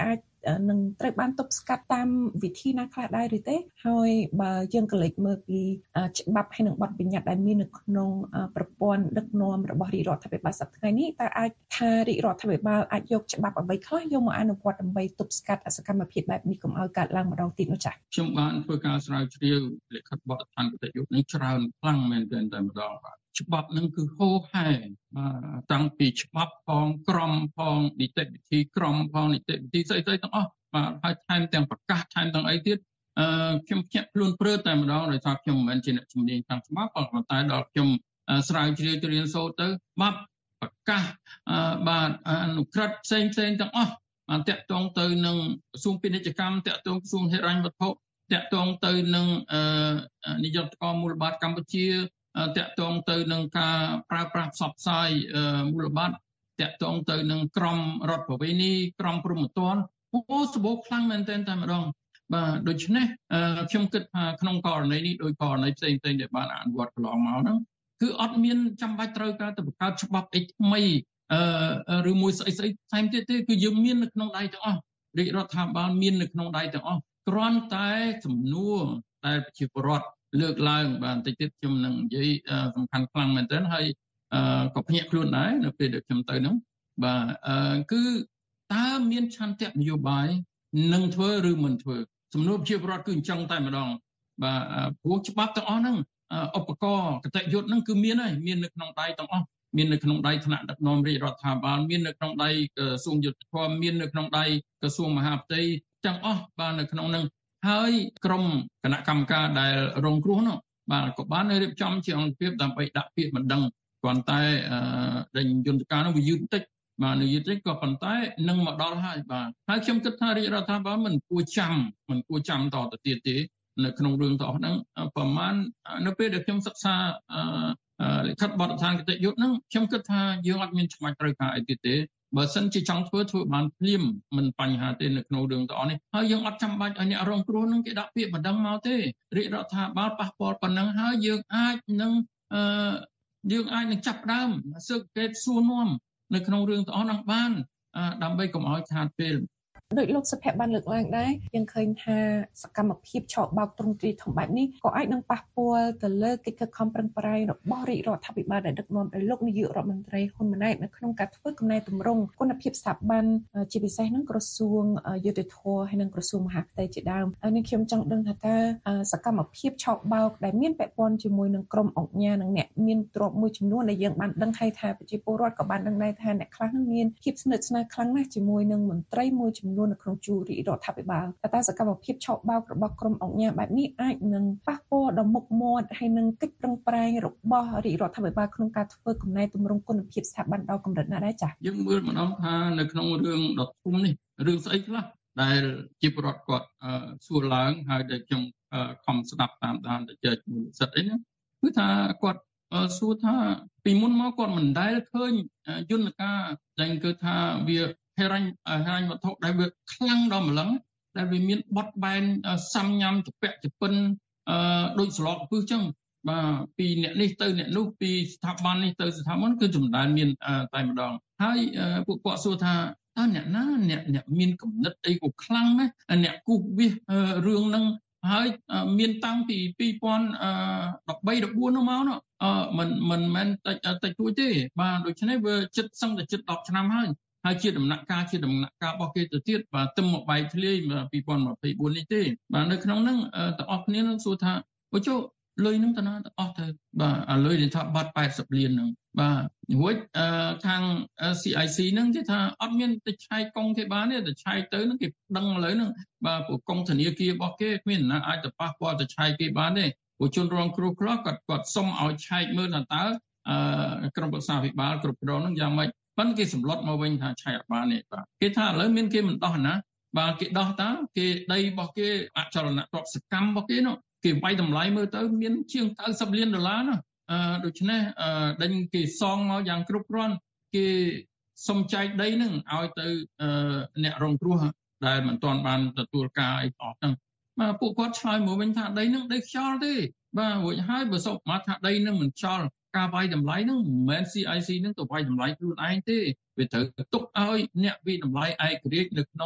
នឹងត្រូវបានទប់ស្កាត់តាមវិធីណាខ្លះដែរឬទេហើយបើយើងក៏លេចមើលពីច្បាប់ហើយនឹងបទបញ្ញត្តិដែលមាននៅក្នុងប្រព័ន្ធដឹកនាំរបស់រាជរដ្ឋាភិបាលសប្តាហ៍ថ្ងៃនេះតើអាចថារាជរដ្ឋាភិបាលអាចយកច្បាប់អ្វីខ្លះយកមកអនុវត្តដើម្បីទប់ស្កាត់សកម្មភាពបែបនេះកុំឲ្យកើតឡើងម្ដងទៀតនោះចា៎ខ្ញុំបានធ្វើការស្រាវជ្រាវលិខិតបទដ្ឋានគតិយុត្តនេះច្រើនខ្លាំងមែនទែនតែម្ដងបាទច្បាប់នឹងគឺហូរហែបាទតាំងពីច្បាប់ផងក្រមផងនីតិវិធីក្រមផងនីតិវិធីស្អីៗទាំងអស់បាទហើយថែមទាំងប្រកាសថែមទាំងអីទៀតអឺខ្ញុំភ្ញាក់ខ្លួនព្រឺតែម្ដងដោយសារខ្ញុំមិនមែនជាអ្នកជំនាញខាងច្បាប់ប៉ុន្តែដល់ខ្ញុំស្រាវជ្រាវទៅរៀនសូត្រទៅច្បាប់ប្រកាសបាទអនុក្រឹត្យផ្សេងផ្សេងទាំងអស់បានតាក់ទងទៅនឹងក្រសួងពាណិជ្ជកម្មតាក់ទងក្រសួងហិរញ្ញវត្ថុតាក់ទងទៅនឹងនាយកដ្ឋានមូលបត្រកម្ពុជាតាក់ទងទៅនឹងការប្រើប្រាស់ផ្សព្វផ្សាយមូលបត្រតាក់ទងទៅនឹងក្រមរដ្ឋប្រវេណីក្រមព្រហ្មទណ្ឌអូសម្បូរខ្លាំងមែនទែនតែម្ដងបាទដូច្នេះខ្ញុំគិតថាក្នុងករណីនេះដោយករណីផ្សេងផ្សេងដែលបានអនុវត្តកន្លងមកហ្នឹងគឺអត់មានចាំបាច់ត្រូវការទៅបង្កើតច្បាប់អីថ្មីអឺឬមួយស្អីស្អីផ្សេងទៀតទេគឺយើងមាននៅក្នុងដៃទាំងអស់រាជរដ្ឋាភិបាលមាននៅក្នុងដៃទាំងអស់គ្រាន់តែសំណួរដែលប្រជាពលរដ្ឋលើកឡើងបាទបន្តិចទៀតខ្ញុំនឹងនិយាយសំខាន់ខ្លាំងមែនទែនហើយក៏ភ្ញាក់ខ្លួនដែរនៅពេលដែលខ្ញុំទៅហ្នឹងបាទគឺតើមានឆន្ទៈនយោបាយនឹងធ្វើឬមិនធ្វើសំណួរប្រជាពលរដ្ឋគឺអញ្ចឹងតែម្ដងបាទព្រោះច្បាប់ទាំងអស់ហ្នឹងឧបករណ៍គតិយុត្តហ្នឹងគឺមានហើយមាននៅក្នុងដៃទាំងអស់មាននៅក្នុងដៃថ្នាក់ដឹកនាំរាជរដ្ឋាភិបាលមាននៅក្នុងដៃក្រសួងយុទ្ធភ័ពមាននៅក្នុងដៃក្រសួងមហាផ្ទៃទាំងអស់បាទនៅក្នុងហ្នឹងហើយក្រុមគណៈកម្មការដែលរងគ្រោះនោះបាទក៏បានរៀបចំជាអង្គភាពដើម្បីដាក់ពាក្យបណ្ដឹងគ្រាន់តែដេញយន្តការនោះវាយឺតបន្តិចបាទយឺតបន្តិចក៏ប៉ុន្តែនឹងមកដល់ហើយបាទហើយខ្ញុំគិតថារាជរដ្ឋាភិបាលមិនគួរចាំមិនគួរចាំតទៅទៀតទេនៅក្នុងរឿងទាំងអស់ហ្នឹងប្រហែលនៅពេលដែលខ្ញុំសិក្សាលិខិតបទដ្ឋានគតិយុត្តហ្នឹងខ្ញុំគិតថាយើងអត់មានច្បាច់ត្រូវការអីទៀតទេបើសិនជាចង់ធ្វើធ្វើបានភ្លាមមិនបញ្ហាទេនៅក្នុងរឿងទាំងអស់នេះហើយយើងអត់ចាំបាច់ឲ្យអ្នករងគ្រោះនឹងគេដាក់ពាក្យបណ្ដឹងមកទេរាជរដ្ឋាភិបាលប៉ះពាល់ប៉ុណ្ណឹងហើយយើងអាចនឹងអឺយើងអាចនឹងចាប់ដើមសើកេតសួរនាំនៅក្នុងរឿងទាំងអស់ហ្នឹងបានដើម្បីកុំឲ្យខាតពេលដោយលោកសុភ័ក្របានលើកឡើងដែរយើងឃើញថាសកម្មភាពឆោបបោកទ្រង់ទ្រាយធំបែបនេះក៏អាចនឹងប៉ះពាល់ទៅលើកិច្ចខិតខំប្រឹងប្រែងរបស់រាជរដ្ឋាភិបាលដែលដឹកនាំដោយលោកនាយករដ្ឋមន្ត្រីហ៊ុនម៉ាណែតនៅក្នុងការធ្វើកំណែទម្រង់គុណភាពស្ថាប័នជាពិសេសនឹងក្រសួងយុតិធធម៌ហើយនិងក្រសួងមហាផ្ទៃជាដើមហើយនេះខ្ញុំចង់ដឹងថាតើសកម្មភាពឆោបបោកដែលមានពាក់ព័ន្ធជាមួយនឹងក្រុមអង្គការនិងអ្នកមានទ្រព្យមួយចំនួនដែលយើងបានដឹងហើយថាប្រជាពលរដ្ឋក៏បានដឹងដែរថាអ្នកខ្លះនឹងមានភាពស្និទ្ធស្នាលខ្លាំងណាស់ជាមួយនឹងមន្ត្រីមួយចំនួននៅក្នុងជួររាជរដ្ឋាភិបាលតែសកម្មភាពឆោបបោករបស់ក្រុមអង្គការបែបនេះអាចនឹងប៉ះពាល់ដល់មុខមាត់ហើយនឹងកិច្ចប្រឹងប្រែងរបស់រាជរដ្ឋាភិបាលក្នុងការធ្វើកំណែទម្រង់គុណភាពស្ថាប័នដល់កម្រិតណាដែរចា៎យើងមើលម្ដងថានៅក្នុងរឿងដ៏ធំនេះរឿងស្អីខ្លះដែលជាប្រវត្តិគាត់សួរឡើងហើយដែលខ្ញុំខំស្ដាប់តាមដានទៅជើមួយសិតអីហ្នឹងគឺថាគាត់សួរថាពីមុនមកគាត់មិនដែលឃើញយន្តការដែលគឺថាវាហិរញ្ញហិរញ្ញវត្ថុដែលវាខ្លាំងដល់ម្លឹងដែលវាមានបត់បែនសាំញ៉ាំចពាក់ចពិនអឺដូចស្លោកពឹសចឹងបាទពីអ្នកនេះទៅអ្នកនោះពីស្ថាប័ននេះទៅស្ថាប័នគឺចម្រើនមានតែម្ដងហើយពួកគាត់សួរថាតើអ្នកណាអ្នកអ្នកមានគំនិតអីក៏ខ្លាំងណាស់អ្នកគូសវាសរឿងហ្នឹងហើយមានតាំងពីពីរពាន់ដប់បីដប់បួននោះមកនោះអឺមិនមិនមែនតិចតិចតួចទេបាទដូច្នេះវាចិត្តសឹងតែចិត្តដប់ឆ្នាំហើយហើយជាដំណាក់កាលជាដំណាក់កាលរបស់គេទៅទៀតបាទទឹមមកបែកធ្លាយពីរពាន់ម្ភៃបួននេះទេបាទនៅក្នុងហ្នឹងទាំងអស់គ្នានឹងសួរថាអូចុះលុយហ្នឹងតើណាទាំងអស់ទៅបាទអាលុយដែលថាបាត់ប៉ែតសិបលានហ្នឹងបាទរួចខាង ซี ไอ ซี ហ្នឹងគេថាអត់មានទៅឆែកកុងគេបានទេទៅឆែកទៅហ្នឹងគេដឹងឥឡូវហ្នឹងបាទពួកកុងធនាគាររបស់គេគ្មានណាអាចទៅប៉ះពាល់ទៅឆែកគេបានទេពួកជនរងគ្រោះខ្លះគាត់គាត់សុំឲ្យឆែកមើលថាតើក្រុមប្រឹក្សាវិបាលគ្រប់គ្រងហ្នឹងយ៉ាងម៉េចប៉ុន្តែគេសម្លុតមកវិញថាឆែកអត់បានទេបាទគេថាឥឡូវមានគេមិនដោះណាបាទគេដោះតើគេដីរបស់គេអចលនទ្រព្យសកម្មរបស់គេនោះគេវាយតម្លៃមើលទៅមានជាង九十លានដុល្លារណាអឺដូច្នេះដេញគេសងមកយ៉ាងគ្រប់គ្រាន់គេសុំចែកដីហ្នឹងឲ្យទៅអ្នករងគ្រោះដែលមិនទាន់បានទទួលការអីអស់ហ្នឹងបាទពួកគាត់ឆ្លើយមកវិញថាដីហ្នឹងដីខ្យល់ទេបាទរួចហើយបើសុំមកថាដីហ្នឹងមិនខ្យល់ការវាយតម្លៃហ្នឹងមិនមែន ซี ไอ ซี ហ្នឹងទៅវាយតម្លៃខ្លួនឯងទេវាត្រូវទុកឲ្យអ្នកវិតម្លៃឯករាជ្យនៅក្នុង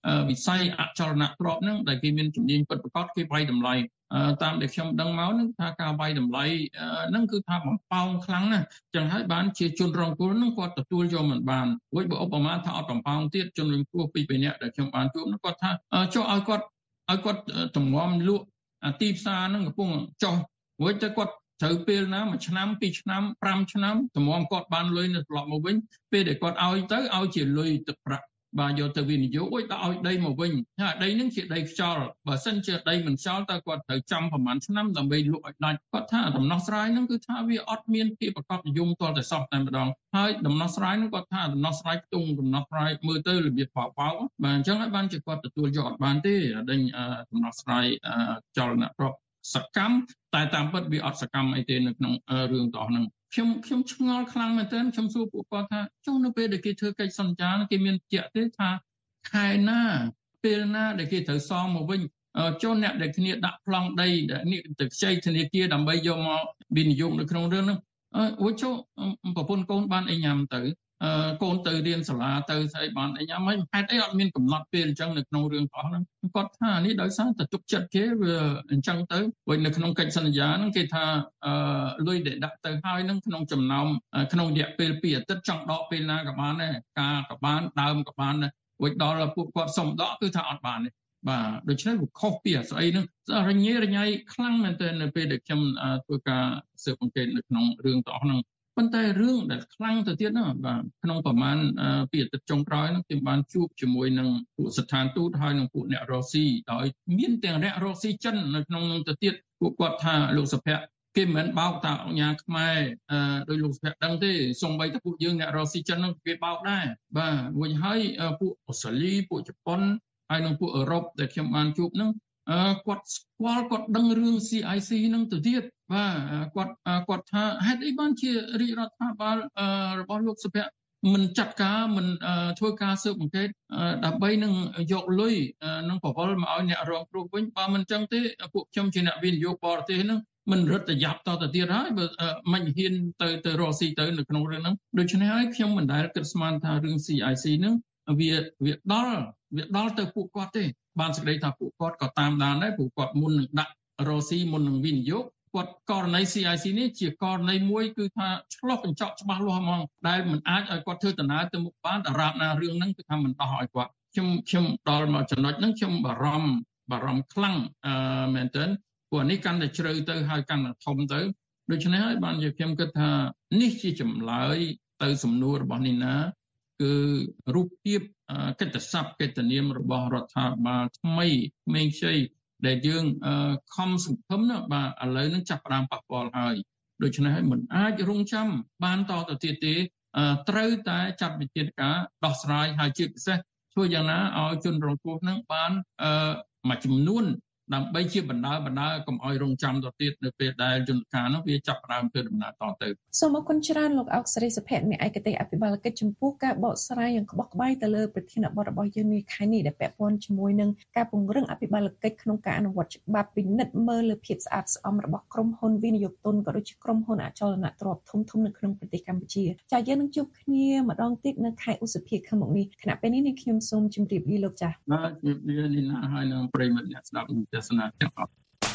វិស័យអចលនទ្រព្យហ្នឹងដែលគេមានជំនាញពិតប្រាកដគេវាយតម្លៃតាមដែលខ្ញុំដឹងមកហ្នឹងថាការវាយតម្លៃហ្នឹងគឺថាបំផោងខ្លាំងណាស់ចឹងហើយបានជាជនរងគ្រោះហ្នឹងគាត់ទទួលយកមិនបានវិញបើឧបមាថាអត់បំផោងទៀតជនរងគ្រោះពីរបីនាក់ដែលខ្ញុំបានជួបហ្នឹងគាត់ថាចុះឲ្យគាត់ឲ្យគាត់តម្រាំលក់ទីផ្សារហ្នឹងកំពុងចុះវិញទៅគាត់ត្រូវពេលណាមួយឆ្នាំពីរឆ្នាំប្រាំឆ្នាំតម្រាំគាត់បានលុយនៅត្រឡប់មកវិញពេលដែលគាត់ឲ្យទៅឲ្យជាលុយទឹកប្រាក់បាទយកទៅវិនិយោគឲ្យដាក់ឲ្យដីមកវិញហើយដីហ្នឹងជាដីខ្យល់បើសិនជាដីមិនខ្យល់តើគាត់ត្រូវចាំប្រហែលឆ្នាំដើម្បីលក់ឲ្យដាច់គាត់ថាដំណោះស្រាយហ្នឹងគឺថាវាអត់មានភាពប្រកបនិយមទាល់តែសោះតែម្ដងហើយដំណោះស្រាយហ្នឹងគាត់ថាដំណោះស្រាយខ្ទង់ដំណោះស្រាយមើលទៅរបៀបបោកបោកបាទអញ្ចឹងហើយបានជាគាត់ទទួលយកអត់បានទេដេញដំណោះស្រាយចលនាទ្រព្យសកម្មតែតាមពិតវាអត់សកម្មអីទេនៅក្នុងរឿងទាំងហ្នឹងខ្ញុំខ្ញុំឆ្ងល់ខ្លាំងមែនទែនខ្ញុំសួរពួកគាត់ថាចុះនៅពេលដែលគេធ្វើកិច្ចសន្យាគេមានបញ្ជាក់ទេថាខែណាពេលណាដែលគេត្រូវសងមកវិញចុះអ្នកដែលគ្នាដាក់ប្លង់ដីនេះទៅខ្ចីធនាគារដើម្បីយកមកវិនិយោគនៅក្នុងរឿងហ្នឹងអូចុះប្រពន្ធកូនបានអីញ៉ាំទៅកូនទៅរៀនសាលាទៅស្អីបានអីញ៉ាំហើយហេតុអីអត់មានកំណត់ពេលអញ្ចឹងនៅក្នុងរឿងអស់ហ្នឹងគាត់ថានេះដោយសារតែទុកចិត្តគេវាអញ្ចឹងទៅវិញនៅក្នុងកិច្ចសន្យាហ្នឹងគេថាលុយដែលដាក់ទៅហើយហ្នឹងក្នុងចំណោមក្នុងរយៈពេលពីរអាទិត្យចង់ដកពេលណាក៏បានដែរការក៏បានដើមក៏បានដែរវិញដល់ពួកគាត់សុំដកគឺថាអត់បានទេបាទដូច្នេះវាខុសពីស្អីហ្នឹងរញ៉េរញ៉ៃខ្លាំងមែនទែននៅពេលដែលខ្ញុំធ្វើការស៊ើបអង្កេតនៅក្នុងរឿងទាំងអស់ហ្នឹងប៉ុន្តែរឿងដែលខ្លាំងទៅទៀតណាបាទក្នុងប្រមាណពីអាទិត្យចុងក្រោយហ្នឹងខ្ញុំបានជួបជាមួយនឹងពួកស្ថានទូតហើយនឹងពួកអ្នករកស៊ីដោយមានទាំងអ្នករកស៊ីចិននៅក្នុងនោះទៅទៀតពួកគាត់ថាលោកសុភ័ក្រគេមិនមែនបោកតាអង្គការខ្មែរដោយលោកសុភ័ក្រដឹងទេសូម្បីតែពួកយើងអ្នករកស៊ីចិនហ្នឹងគេបោកដែរបាទវិញហើយពួកអូស្ត្រាលីពួកជប៉ុនហើយនឹងពួកអឺរ៉ុបដែលខ្ញុំបានជួបហ្នឹងគាត់ស្គាល់គាត់ដឹងរឿង C I C ហ្នឹងទៅទៀតបាទគាត់គាត់ថាហេតុអីបានជារាជរដ្ឋាភិបាលរបស់លោកសុភ័ក្រមិនចាត់ការមិនធ្វើការស៊ើបអង្កេតដើម្បីនឹងយកលុយនឹងប្រវល់មកឲ្យអ្នករងគ្រោះវិញបើមិនចឹងទេពួកខ្ញុំជាអ្នកវិនិយោគបរទេសហ្នឹងមិនរត់ទៅយ៉ាប់តទៅទៀតហើយបើមិនហ៊ានទៅទៅរកស៊ីទៅនៅក្នុងរឿងហ្នឹងដូច្នេះហើយខ្ញុំមិនដែលគិតស្មានថារឿង C I C ហ្នឹងវាវាដល់វាដល់ទៅពួកគាត់ទេបានសេចក្តីថាពួកគាត់ក៏តាមដានដែរពួកគាត់មុននឹងដាក់រកស៊ីមុននឹងវិនិយោគគាត់ករណី C I C នេះជាករណីមួយគឺថាឆ្លោះកញ្ចក់ច្បាស់លាស់ហ្មងដែលមិនអាចឲ្យគាត់ធ្វើដំណើរទៅមុខបានតារាបណារឿងហ្នឹងគឺថាមិនដោះឲ្យគាត់ខ្ញុំខ្ញុំដល់មកចំណុចហ្នឹងខ្ញុំបារម្ភបារម្ភខ្លាំងអឺមែនទែនព្រោះនេះកាន់តែជ្រៅទៅហើយកាន់តែធំទៅដូច្នេះហើយបានជាខ្ញុំគិតថានេះជាចម្លើយទៅសំណួររបស់នីណាគឺរូបភាពកិត្តិស័ព្ទកិត្តិនាមរបស់រដ្ឋាភិបាលថ្មីក្មេងខ្ចីដែលយើងខំសង្ឃឹមណាបាទឥឡូវនឹងចាប់ផ្ដើមប៉ះពាល់ហើយដូច្នេះហើយមិនអាចរងចាំបានតទៅទៀតទេត្រូវតែចាត់វិធានការដោះស្រាយហើយជាពិសេសធ្វើយ៉ាងណាឲ្យជនរងគ្រោះនឹងបានមួយចំនួនដើម្បីជាបណ្ដាបណ្ដាកុំឲ្យរងចាំទៅទៀតនៅពេលដែលយន្តការនោះវាចាប់ផ្ដើមធ្វើដំណើរតទៅសូមអរគុណច្រើនលោកអុកសេរីសុភ័ក្រអ្នកឯកទេសអភិបាលកិច្ចចំពោះការបកស្រាយយ៉ាងក្បោះក្បាយទៅលើប្រធានបទរបស់យើងនេះខែនេះដែលពាក់ព័ន្ធជាមួយនឹងការពង្រឹងអភិបាលកិច្ចក្នុងការអនុវត្តច្បាប់ពិនិត្យមើលលើភាពស្អាតស្អំរបស់ក្រុមហ៊ុនវិនិយោគទុនក៏ដូចជាក្រុមហ៊ុនអចលនទ្រព្យធំធំនៅក្នុងប្រទេសកម្ពុជាចា៎យើងនឹងជួបគ្នាម្ដងទៀតនៅខែឧសភាខាងមុខនេះគណៈពេលនេះនេះខ្ញុំសូមជម្រាបលាលោកចា៎បាទជម្រាបលានេះណាហើយនឹងប្រិយមិត្តអ្នកស្ដាប់ទស្សនាទាំងអស់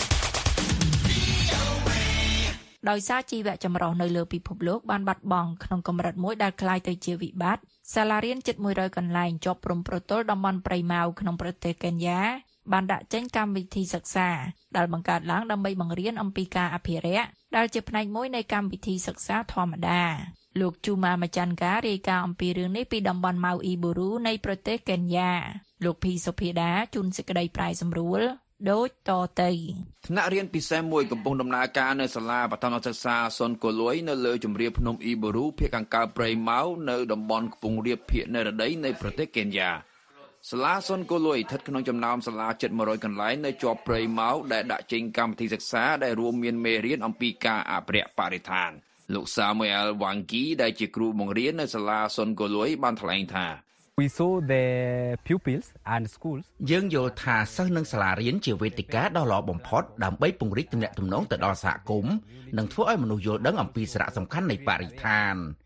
ដោយសារជីវៈចម្រុះនៅលើពិភពលោកបានបាត់បង់ក្នុងកម្រិតមួយដែលคล้ายទៅជាវិបត្តិសាលារៀនជិតមួយរយកន្លែងជាប់ព្រំប្រទល់តំបន់ព្រៃម៉ៅក្នុងប្រទេសកេនយ៉ាបានដាក់ចេញកម្មវិធីសិក្សាដែលបង្កើតឡើងដើម្បីបង្រៀនអំពីការអភិរក្សដែលជាផ្នែកមួយនៃកម្មវិធីសិក្សាធម្មតាលោកជូម៉ាម៉ាចាន់ការាយការណ៍អំពីរឿងនេះពីតំបន់ម៉ៅអ៊ីបូរូនៃប្រទេសកេនយ៉ាលោកភីសុភាដាជូនសេចក្តីប្រាយសម្រួលដូចតទៅថ្នាក់រៀនពិសេសមួយកំពុងដំណើរការនៅសាលាបឋមសិក្សាសុនកូលួយនៅលើជម្រាលភ្នំអ៊ីបូរូភាគខាងកើតព្រៃម៉ៅនៅតំបន់ខ្ពង់រាបភាគនិរតីនៃប្រទេសកេនយ៉ាសាលាសុនកូលួយស្ថិតក្នុងចំណោមសាលាជិតមួយរយកន្លែងនៅជាប់ព្រៃម៉ៅដែលដាក់ចេញកម្មវិធីសិក្សាដែលរួមមានមេរៀនអំពីការអភិរក្សបរិស្ថានលោកសាមូអែលវ៉ាងគីដែលជាគ្រូបង្រៀននៅសាលាសុនកូលួយបានថ្លែងថា We saw the pupils and schools យើងយល់ថាសិស្សនិងសាលារៀនជាវេទិកាដ៏ល្អបំផុតដើម្បីពង្រីកទំនាក់ទំនងទៅដល់សហគមន៍និងធ្វើឲ្យមនុស្សយល់ដឹងអំពីសារៈសំខាន់នៃបរិស្ថាន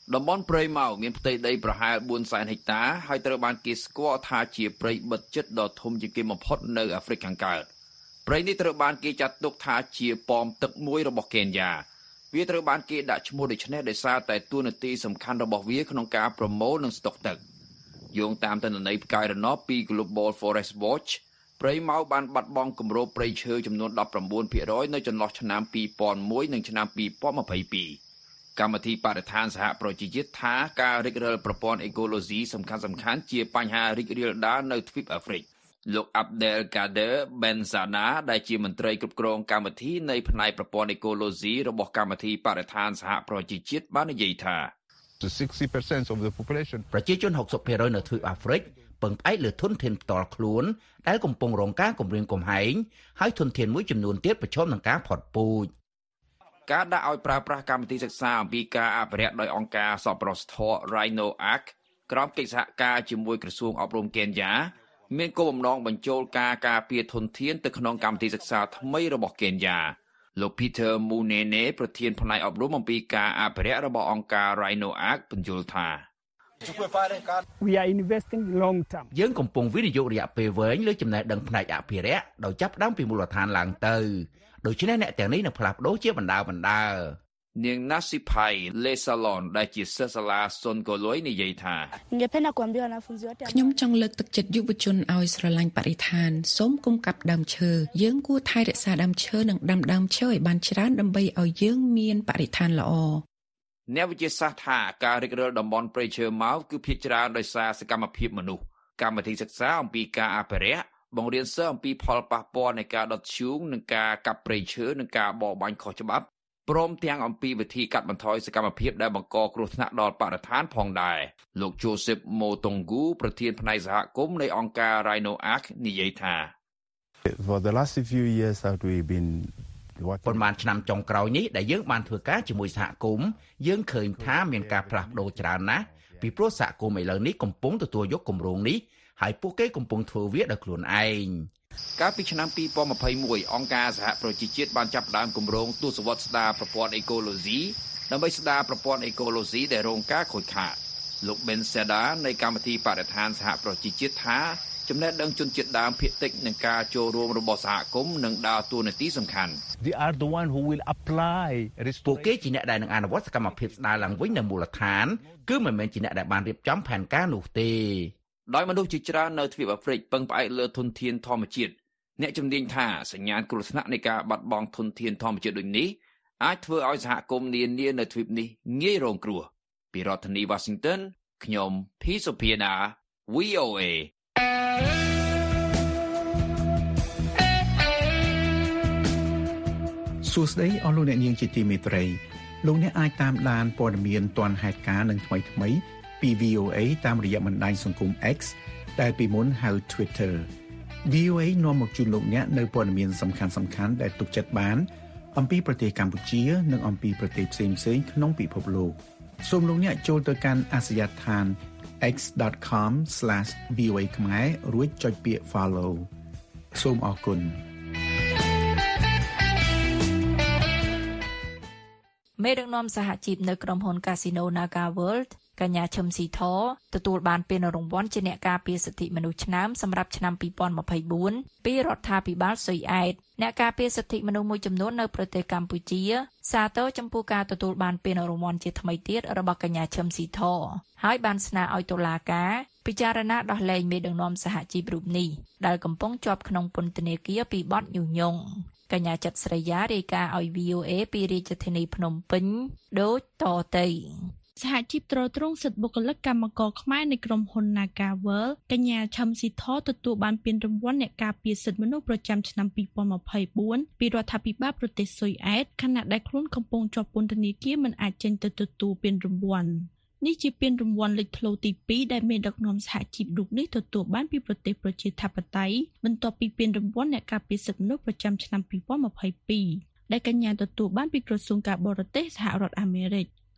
តំបន់ព្រៃម៉ៅមានផ្ទៃដីប្រហែលបួនសែនហិកតាហើយត្រូវបានគេស្គាល់ថាជាព្រៃបិទជិតដ៏ធំជាងគេបំផុតនៅអាហ្វ្រិកខាងកើតព្រៃនេះត្រូវបានគេចាត់ទុកថាជាប៉មទឹកមួយរបស់កេនយ៉ាវាត្រូវបានគេដាក់ឈ្មោះដូច្នេះដោយសារតែតួនាទីសំខាន់របស់វាក្នុងការប្រមូលនិងស្តុកទឹកយោងតាមទិន្នន័យផ្កាយរណបពី Global Forest Watch ព្រៃម៉ៅបានបាត់បង់គម្របព្រៃឈើចំនួន ដប់ប្រាំបួនភាគរយ នៅចន្លោះឆ្នាំពីរពាន់មួយនិងឆ្នាំពីរពាន់ម្ភៃពីរកម្មវិធីបរិស្ថានសហប្រជាជាតិថាការរិចរិលប្រព័ន្ធអេកូឡូស៊ីសំខាន់សំខាន់ជាបញ្ហារីករាលដាលនៅទ្វីបអាហ្វ្រិកលោក Abdelkader Benzana ដែលជាមន្ត្រីគ្រប់គ្រងកម្មវិធីនៃផ្នែកប្រព័ន្ធអេកូឡូស៊ីរបស់កម្មវិធីបរិស្ថានសហប្រជាជាតិបាននិយាយថា sixty percent of the population ប្រជាជនหกสิบភាគរយ នៅទ្វីបអាហ្វ្រិកពឹងផ្អែកលើធនធានផ្ទាល់ខ្លួនដែលកំពុងរងការគំរាមកំហែងហើយធនធានមួយចំនួនទៀតប្រឈមនឹងការផុតពូជការដាក់ឲ្យប្រើប្រាស់កម្មវិធីសិក្សាអំពីការអភិរក្សដោយអង្គការសប្បុរសធម៌ Rhino Ark ក្រោមកិច្ចសហការជាមួយក្រសួងអប់រំកេនយ៉ាមានគោលបំណងបញ្ចូលការការពារធនធានទៅក្នុងកម្មវិធីសិក្សាថ្មីរបស់កេនយ៉ាលោក Peter Munene ប្រធានផ្នែកអប់រំអំពីការអភិរក្សរបស់អង្គការ Rhino Ark បញ្យល់ថា We are investing long term យើងកំពុងវិនិយោគរយៈពេលវែងលើចំណេះដឹងផ្នែកអភិរក្សដោយចាប់ផ្ដើមពីមូលដ្ឋានឡើងទៅដូច្នេះអ្នកទាំងនេះនឹងផ្លាស់ប្ដូរជាបណ្ដាបណ្ដានាង Nasipai Lesalon ដែលជាសិស្សសាលា Songoloi និយាយថាខ្ញុំចង់លើកទឹកចិត្តយុវជនឲ្យស្រឡាញ់បរិស្ថានសូមកុំកាប់ដើមឈើយើងគួរថែរក្សាដើមឈើនិងដាំដើមឈើឲ្យបានច្រើនដើម្បីឲ្យយើងមានបរិស្ថានល្អអ្នកវិទ្យាសាស្ត្រថាការរិចរិលតំបន់ព្រៃឈើម៉ៅគឺភាគច្រើនដោយសារសកម្មភាពមនុស្សកម្មវិធីសិក្សាអំពីការអភិរក្សបង្រៀនសិស្សអំពីផលប៉ះពាល់នៃការដុតធ្យូងនិងការកាប់ព្រៃឈើនិងការបរបាញ់ខុសច្បាប់ព្រមទាំងអំពីវិធីកាត់បន្ថយសកម្មភាពដែលបង្កគ្រោះថ្នាក់ដល់បរិស្ថានផងដែរលោក Joseph Motongu ប្រធានផ្នែកសហគមន៍នៃអង្គការ Rhino Ark និយាយថា For the last few years that we've been ប៉ុន្មានឆ្នាំចុងក្រោយនេះដែលយើងបានធ្វើការជាមួយសហគមន៍យើងឃើញថាមានការផ្លាស់ប្ដូរច្រើនណាស់ពីព្រោះសហគមន៍ឥឡូវនេះកំពុងទទួលយកគម្រោងនេះហើយពួកគេកំពុងធ្វើវាដោយខ្លួនឯងកាលពីឆ្នាំពីរពាន់ម្ភៃមួយអង្គការសហប្រជាជាតិបានចាប់ផ្ដើមគម្រោងទស្សវត្សស្ដារប្រព័ន្ធអេកូឡូស៊ីដើម្បីស្ដារប្រព័ន្ធអេកូឡូស៊ីដែលរងការខូចខាតលោក Ben Seda នៃកម្មវិធីបរិស្ថានសហប្រជាជាតិថាចំណេះដឹងជនជាតិដើមភាគតិចនឹងការចូលរួមរបស់សហគមន៍នឹងដើរតួនាទីសំខាន់ They are the one who will apply ពួកគេជាអ្នកដែលនឹងអនុវត្តសកម្មភាពស្ដារឡើងវិញនៅមូលដ្ឋានគឺមិនមែនជាអ្នកដែលបានរៀបចំផែនការនោះទេដោយមនុស្សជាច្រើននៅទ្វីបអាហ្វ្រិកពឹងផ្អែកលើធនធានធម្មជាតិអ្នកជំនាញថាសញ្ញាណគ្រោះថ្នាក់នៃការបាត់បង់ធនធានធម្មជាតិដូចនេះអាចធ្វើឲ្យសហគមន៍នានានៅទ្វីបនេះងាយរងគ្រោះពីរដ្ឋធានី Washington ខ្ញុំ P. Sophia V O A សួស្តីអស់លោកអ្នកនាងជាទីមេត្រីលោកអ្នកអាចតាមដានព័ត៌មានទាន់ហេតុការណ៍និងថ្មីថ្មីពី V O A តាមរយៈបណ្ដាញសង្គម X ដែលពីមុនហៅ Twitter V O A នាំមកជូនលោកអ្នកនៅព័ត៌មានសំខាន់ៗដែលទុកចិត្តបានអំពីប្រទេសកម្ពុជានិងអំពីប្រទេសផ្សេងៗក្នុងពិភពលោកសូមលោកអ្នកចូលទៅកាន់អាសយដ្ឋាន x dot com slash v o a ខ្មែររួចចុចពាក្យ Follow សូមអរគុណមេដឹកនាំសហជីពនៅក្រុមហ៊ុន Casino Naga World កញ្ញាឈឹមស៊ីធទទួលបានពានរង្វាន់ជាអ្នកការពារសិទ្ធិមនុស្សឆ្នើមសម្រាប់ឆ្នាំពីរពាន់ម្ភៃបួនពីរដ្ឋាភិបាលស៊ុយអែតអ្នកការពារសិទ្ធិមនុស្សមួយចំនួននៅប្រទេសកម្ពុជាសាទរចំពោះការទទួលបានពានរង្វាន់ជាថ្មីទៀតរបស់កញ្ញាឈឹមស៊ីធហើយបានស្នើឲ្យតុលាការពិចារណាដោះលែងមេដឹកនាំសហជីពរូបនេះដែលកំពុងជាប់ក្នុងពន្ធនាគារពីបទញុះញង់កញ្ញាចិត្តស្រីយ៉ារាយការណ៍ឲ្យ V O A ពីរាជធានីភ្នំពេញដូចតទៅសហជីពត្រួតត្រងសិទ្ធិបុគ្គលិកកម្មករខ្មែរនៃក្រុមហ៊ុន Naga World កញ្ញាឈឹមស៊ីធទទួលបានពានរង្វាន់អ្នកការពារសិទ្ធិមនុស្សប្រចាំឆ្នាំពីរពាន់ម្ភៃបួនពីរដ្ឋាភិបាលប្រទេសស៊ុយអែតខណៈដែលខ្លួនកំពុងជាប់ពន្ធនាគារមិនអាចចេញទៅទទួលពានរង្វាន់នេះជាពានរង្វាន់លេចធ្លោទីពីរដែលមានដឹកនាំសហជីពរូបនេះទទួលបានពីប្រទេសប្រជាធិបតេយ្យបន្ទាប់ពីពានរង្វាន់អ្នកការពារសិទ្ធិមនុស្សប្រចាំឆ្នាំពីរពាន់ម្ភៃពីរដែលកញ្ញាទទួលបានពីក្រសួងការបរទេសសហរដ្ឋអាមេរិក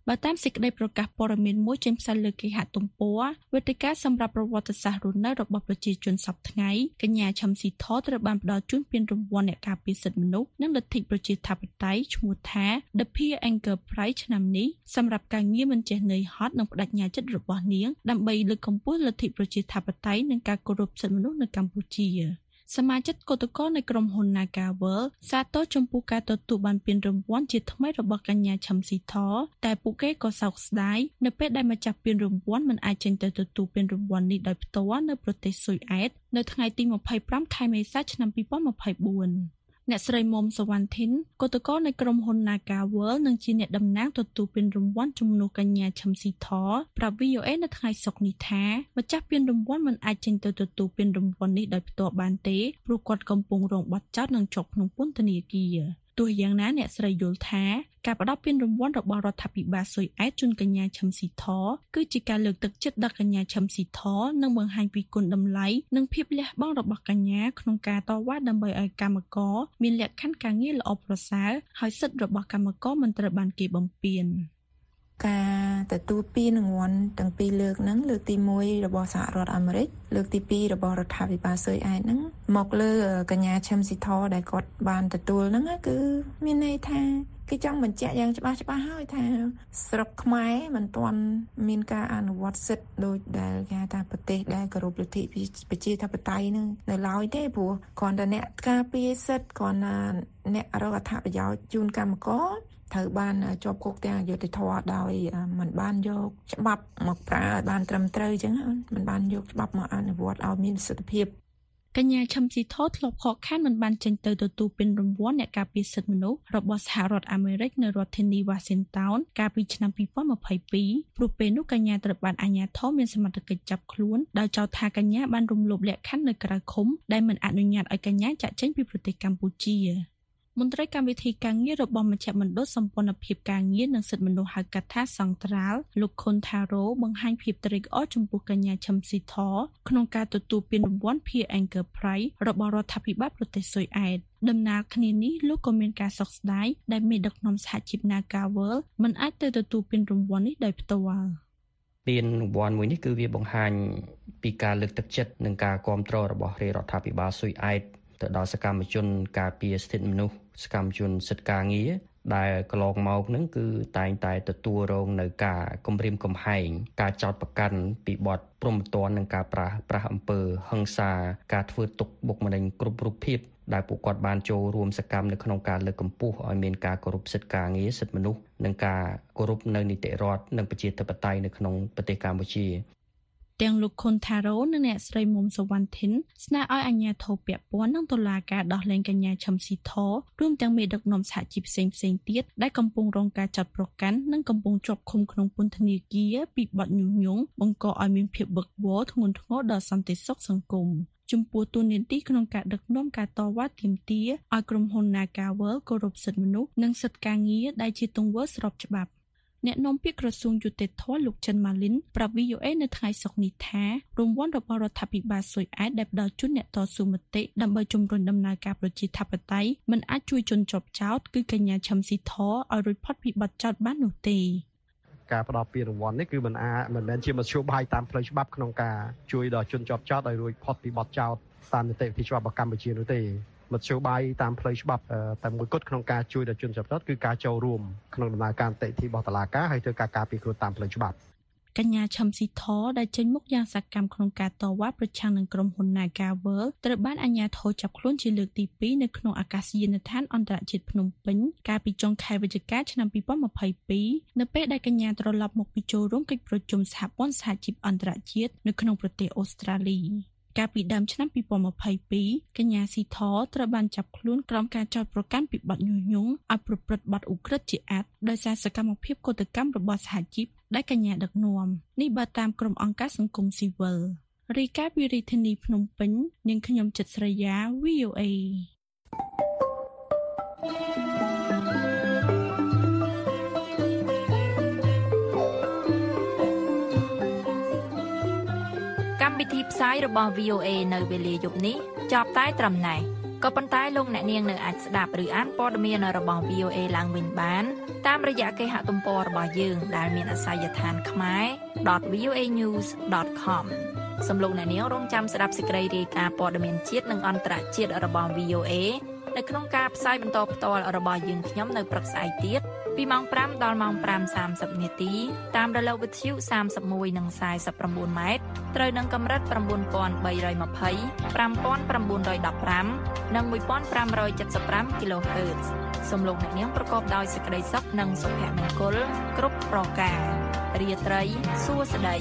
បើតាមសេចក្តីប្រកាសព័ត៌មានមួយចេញផ្សាយលើគេហទំព័រវេទិកាសម្រាប់ប្រវត្តិសាស្ត្ររស់នៅរបស់ប្រជាជនសពថ្ងៃកញ្ញាឈឹមស៊ីធត្រូវបានផ្ដល់ជូនពានរង្វាន់អ្នកការពារសិទ្ធិមនុស្សនិងលទ្ធិប្រជាធិបតេយ្យឈ្មោះថា The Pierre Engel Prize ឆ្នាំនេះសម្រាប់ការងារមិនចេះនឿយហត់និងបដិញ្ញាចិត្តរបស់នាងដើម្បីលើកកម្ពស់លទ្ធិប្រជាធិបតេយ្យនិងការគោរពសិទ្ធិមនុស្សនៅកម្ពុជាសមាជិកគឧតកោនៃក្រុមហ៊ុន Nagavel សាទរចំពោះការទទួលបានពានរង្វាន់ជាថ្មីរបស់កញ្ញាឈឹមស៊ីធតែពួកគេក៏សោកស្ដាយនៅពេលដែលម្ចាស់ពានរង្វាន់មិនអាចចេញទៅទទួលពានរង្វាន់នេះដោយផ្ទាល់នៅប្រទេសស៊ុយអែតនៅថ្ងៃទីម្ភៃប្រាំខែមេសាឆ្នាំពីរពាន់ម្ភៃបួនអ្នកស្រីមុំសវណ្ណធីនគឧតកោនៃក្រុមហ៊ុន Nagavel នឹងជាអ្នកតំណាងទទួលពានរង្វាន់ជំនួសកញ្ញាឈឹមស៊ីធប្រាប់ វី អូ เอ នៅថ្ងៃសុក្រនេះថាម្ចាស់ពានរង្វាន់មិនអាចចេញទៅទទួលពានរង្វាន់នេះដោយផ្ទាល់បានទេព្រោះគាត់កំពុងរងបទចោទនិងជាប់ក្នុងពន្ធនាគារទោះយ៉ាងណាអ្នកស្រីយល់ថាការផ្ដល់ពានរង្វាន់របស់រដ្ឋាភិបាលស៊ុយអែតជូនកញ្ញាឈឹមស៊ីធគឺជាការលើកទឹកចិត្តដល់កញ្ញាឈឹមស៊ីធនិងបង្ហាញពីគុណតម្លៃនិងភាពលះបង់របស់កញ្ញាក្នុងការតវ៉ាដើម្បីឲ្យកម្មករមានលក្ខខណ្ឌការងារល្អប្រសើរហើយសិទ្ធិរបស់កម្មករមិនត្រូវបានគេបំពានការទទួលពានរង្វាន់ទាំងពីរលើកហ្នឹងលើកទីមួយរបស់សហរដ្ឋអាមេរិកលើកទីពីររបស់រដ្ឋាភិបាលស៊ុយអែតហ្នឹងមកលើកញ្ញាឈឹមស៊ីធដែលគាត់បានទទួលហ្នឹងគឺមានន័យថាគេចង់បញ្ជាក់យ៉ាងច្បាស់ច្បាស់ហើយថាស្រុកខ្មែរមិនទាន់មានការអនុវត្តសិទ្ធិដោយដែលគេថាប្រទេសដែលគោរពលទ្ធិប្រជាធិបតេយ្យនឹងនៅឡើយទេព្រោះគ្រាន់តែអ្នកការពារសិទ្ធិគ្រាន់តែអ្នករកអត្ថប្រយោជន៍ជូនកម្មករត្រូវបានជាប់គុកទាំងអយុត្តិធម៌ដោយមិនបានយកច្បាប់មកប្រើឲ្យបានត្រឹមត្រូវអញ្ចឹងមិនបានយកច្បាប់មកអនុវត្តឲ្យមានសិទ្ធិភាពកញ្ញាឈឹមស៊ីធធ្លាប់ខកខានមិនបានចេញទៅទទួលពានរង្វាន់អ្នកការពារសិទ្ធិមនុស្សរបស់សហរដ្ឋអាមេរិកនៅរដ្ឋធានី Washington កាលពីឆ្នាំពីរពាន់ម្ភៃពីរព្រោះពេលនោះកញ្ញាត្រូវបានអាជ្ញាធរមានសមត្ថកិច្ចចាប់ខ្លួនដោយចោទថាកញ្ញាបានរំលោភលក្ខខណ្ឌនៅក្រៅឃុំដែលមិនអនុញ្ញាតឲ្យកញ្ញាចាក់ចេញពីប្រទេសកម្ពុជាមន្ត្រីកម្មវិធីការងាររបស់មជ្ឈមណ្ឌលសម្ព័ន្ធភាពការងារនិងសិទ្ធិមនុស្សហៅកាត់ថាសង្ត្រាល់លោកខុនថារ៉ូបង្ហាញភាពត្រេកអរចំពោះកញ្ញាឈឹមស៊ីធក្នុងការទទួលពានរង្វាន់ Pierre Engel Prize របស់រដ្ឋាភិបាលប្រទេសស៊ុយអែតដំណើរគ្នានេះលោកក៏មានការសោកស្ដាយដែលមេដឹកនាំសហជីព Nagavel មិនអាចទៅទទួលពានរង្វាន់នេះដោយផ្ទាល់ពានរង្វាន់មួយនេះគឺវាបង្ហាញពីការលើកទឹកចិត្តនិងការគាំទ្ររបស់រដ្ឋាភិបាលស៊ុយអែតទៅដល់សកម្មជនការពារសិទ្ធិមនុស្សសកម្មជនសិទ្ធិការងារដែលកន្លងមកហ្នឹងគឺតែងតែទទួលរងនៅការគំរាមកំហែងការចោទប្រកាន់ពីបទព្រហ្មទណ្ឌនិងការប្រាស្រ័យអំពើហិង្សាការធ្វើទុកបុកម្នេញគ្រប់រូបភាពដែលពួកគាត់បានចូលរួមសកម្មនៅក្នុងការលើកកម្ពស់ឲ្យមានការគោរពសិទ្ធិការងារសិទ្ធិមនុស្សនិងការគោរពនៅនីតិរដ្ឋនិងប្រជាធិបតេយ្យនៅក្នុងប្រទេសកម្ពុជាទាំងលោកខុនថារ៉ូនិងអ្នកស្រីមុំសវណ្ណធីនស្នើឲ្យអាជ្ញាធរពាក់ព័ន្ធនិងតុលាការដោះលែងកញ្ញាឈឹមស៊ីធរួមទាំងមេដឹកនាំសហជីពផ្សេងផ្សេងទៀតដែលកំពុងរងការចាត់ប្រកាន់និងកំពុងជាប់ឃុំក្នុងពន្ធនាគារពីបទញុះញង់បង្កឲ្យមានភាពវឹកវរធ្ងន់ធ្ងរដល់សន្តិសុខសង្គមចំពោះទូនាទីក្នុងការដឹកនាំការតវ៉ាទាមទារឲ្យក្រុមហ៊ុន Nagavel គោរពសិទ្ធិមនុស្សនិងសិទ្ធិការងារដែលជាទង្វើស្របច្បាប់អ្នកនាំពាក្យក្រសួងយុតិធធម៌លោកចិនម៉ាលីនប្រាប់ វី អូ เอ នៅថ្ងៃសុក្រនេះថារង្វាន់របស់រដ្ឋាភិបាលស៊ុយអែតដែលផ្ដល់ជូនអ្នកតស៊ូមតិដើម្បីជំរុញដំណើរការប្រជាធិបតេយ្យមិនអាចជួយជនជាប់ចោទគឺកញ្ញាឈឹមស៊ីធឲ្យរួចផុតពីបទចោទបាននោះទេការផ្ដល់ពានរង្វាន់នេះគឺមិនអាចមិនមែនជាមធ្យោបាយតាមផ្លូវច្បាប់ក្នុងការជួយដល់ជនជាប់ចោទឲ្យរួចផុតពីបទចោទតាមនីតិវិធីច្បាប់របស់កម្ពុជានោះទេមធ្យោបាយតាមផ្លូវច្បាប់តែមួយគត់ក្នុងការជួយដល់ជនជាប់ចោទគឺការចូលរួមក្នុងដំណើរការនីតិវិធីរបស់តុលាការហើយធ្វើការការពារខ្លួនតាមផ្លូវច្បាប់កញ្ញាឈឹមស៊ីធដែលចេញមុខយ៉ាងសកម្មក្នុងការតវ៉ាប្រឆាំងនឹងក្រុមហ៊ុន Nagavel ត្រូវបានអាជ្ញាធរចាប់ខ្លួនជាលើកទីពីរនៅក្នុងអាកាសយានដ្ឋានអន្តរជាតិភ្នំពេញកាលពីចុងខែវិច្ឆិកាឆ្នាំពីរពាន់ម្ភៃពីរនៅពេលដែលកញ្ញាត្រឡប់មកពីចូលរួមកិច្ចប្រជុំសហព័ន្ធសហជីពអន្តរជាតិនៅក្នុងប្រទេសអូស្ត្រាលីកាលពីដើមឆ្នាំពីរពាន់ម្ភៃពីរកញ្ញាស៊ីធត្រូវបានចាប់ខ្លួនក្រោមការចោទប្រកាន់ពីបទញុះញង់ឲ្យប្រព្រឹត្តបទឧក្រិដ្ឋជាអាតដោយសារសកម្មភាពកុតកម្មរបស់សហជីពដែលកញ្ញាដឹកនាំនេះបើតាមក្រុមអង្គការសង្គមស៊ីវិលរាយការណ៍ពីរាជធានីភ្នំពេញនាងខ្ញុំចិត្តស្រីយ៉ា វី អូ เอកម្មវិធីផ្សាយរបស់ វី អូ เอ នៅវេលាយប់នេះចប់តែត្រឹមណេះក៏ប៉ុន្តែលោកអ្នកនាងនៅអាចស្ដាប់ឬអានព័ត៌មានរបស់ វី អូ เอ ឡើងវិញបានតាមរយៈគេហទំព័ររបស់យើងដែលមានអាសយដ្ឋាន ខ្មែរ ដត វី អូ เอ ញូស ដត ខម សូមលោកអ្នកនាងរងចាំស្ដាប់សេចក្តីរាយការណ៍ព័ត៌មានជាតិនិងអន្តរជាតិរបស់ វី អូ เอ នៅក្នុងការផ្សាយបន្តផ្ទាល់របស់យើងខ្ញុំនៅព្រឹកស្អែកទៀតពីម៉ោងប្រាំដល់ម៉ោងប្រាំសាមសិបនាទីតាមរលកវិទ្យុសាមសិបមួយនិងសាយសិបប្រាំបួនម៉ែត្រត្រូវនឹងកម្រិត៩បី២០ ៥៩១៥ និងមួយពាន់ប្រាំរយсед៥៥ kHz សូមលោកអ្នកនាងប្រកបដោយសេចក្តីសុខនិងសុភមង្គលគ្រប់ប្រការរាត្រីសួស្តី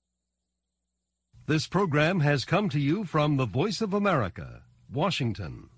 This program has come to you from the Voice of America, Washington.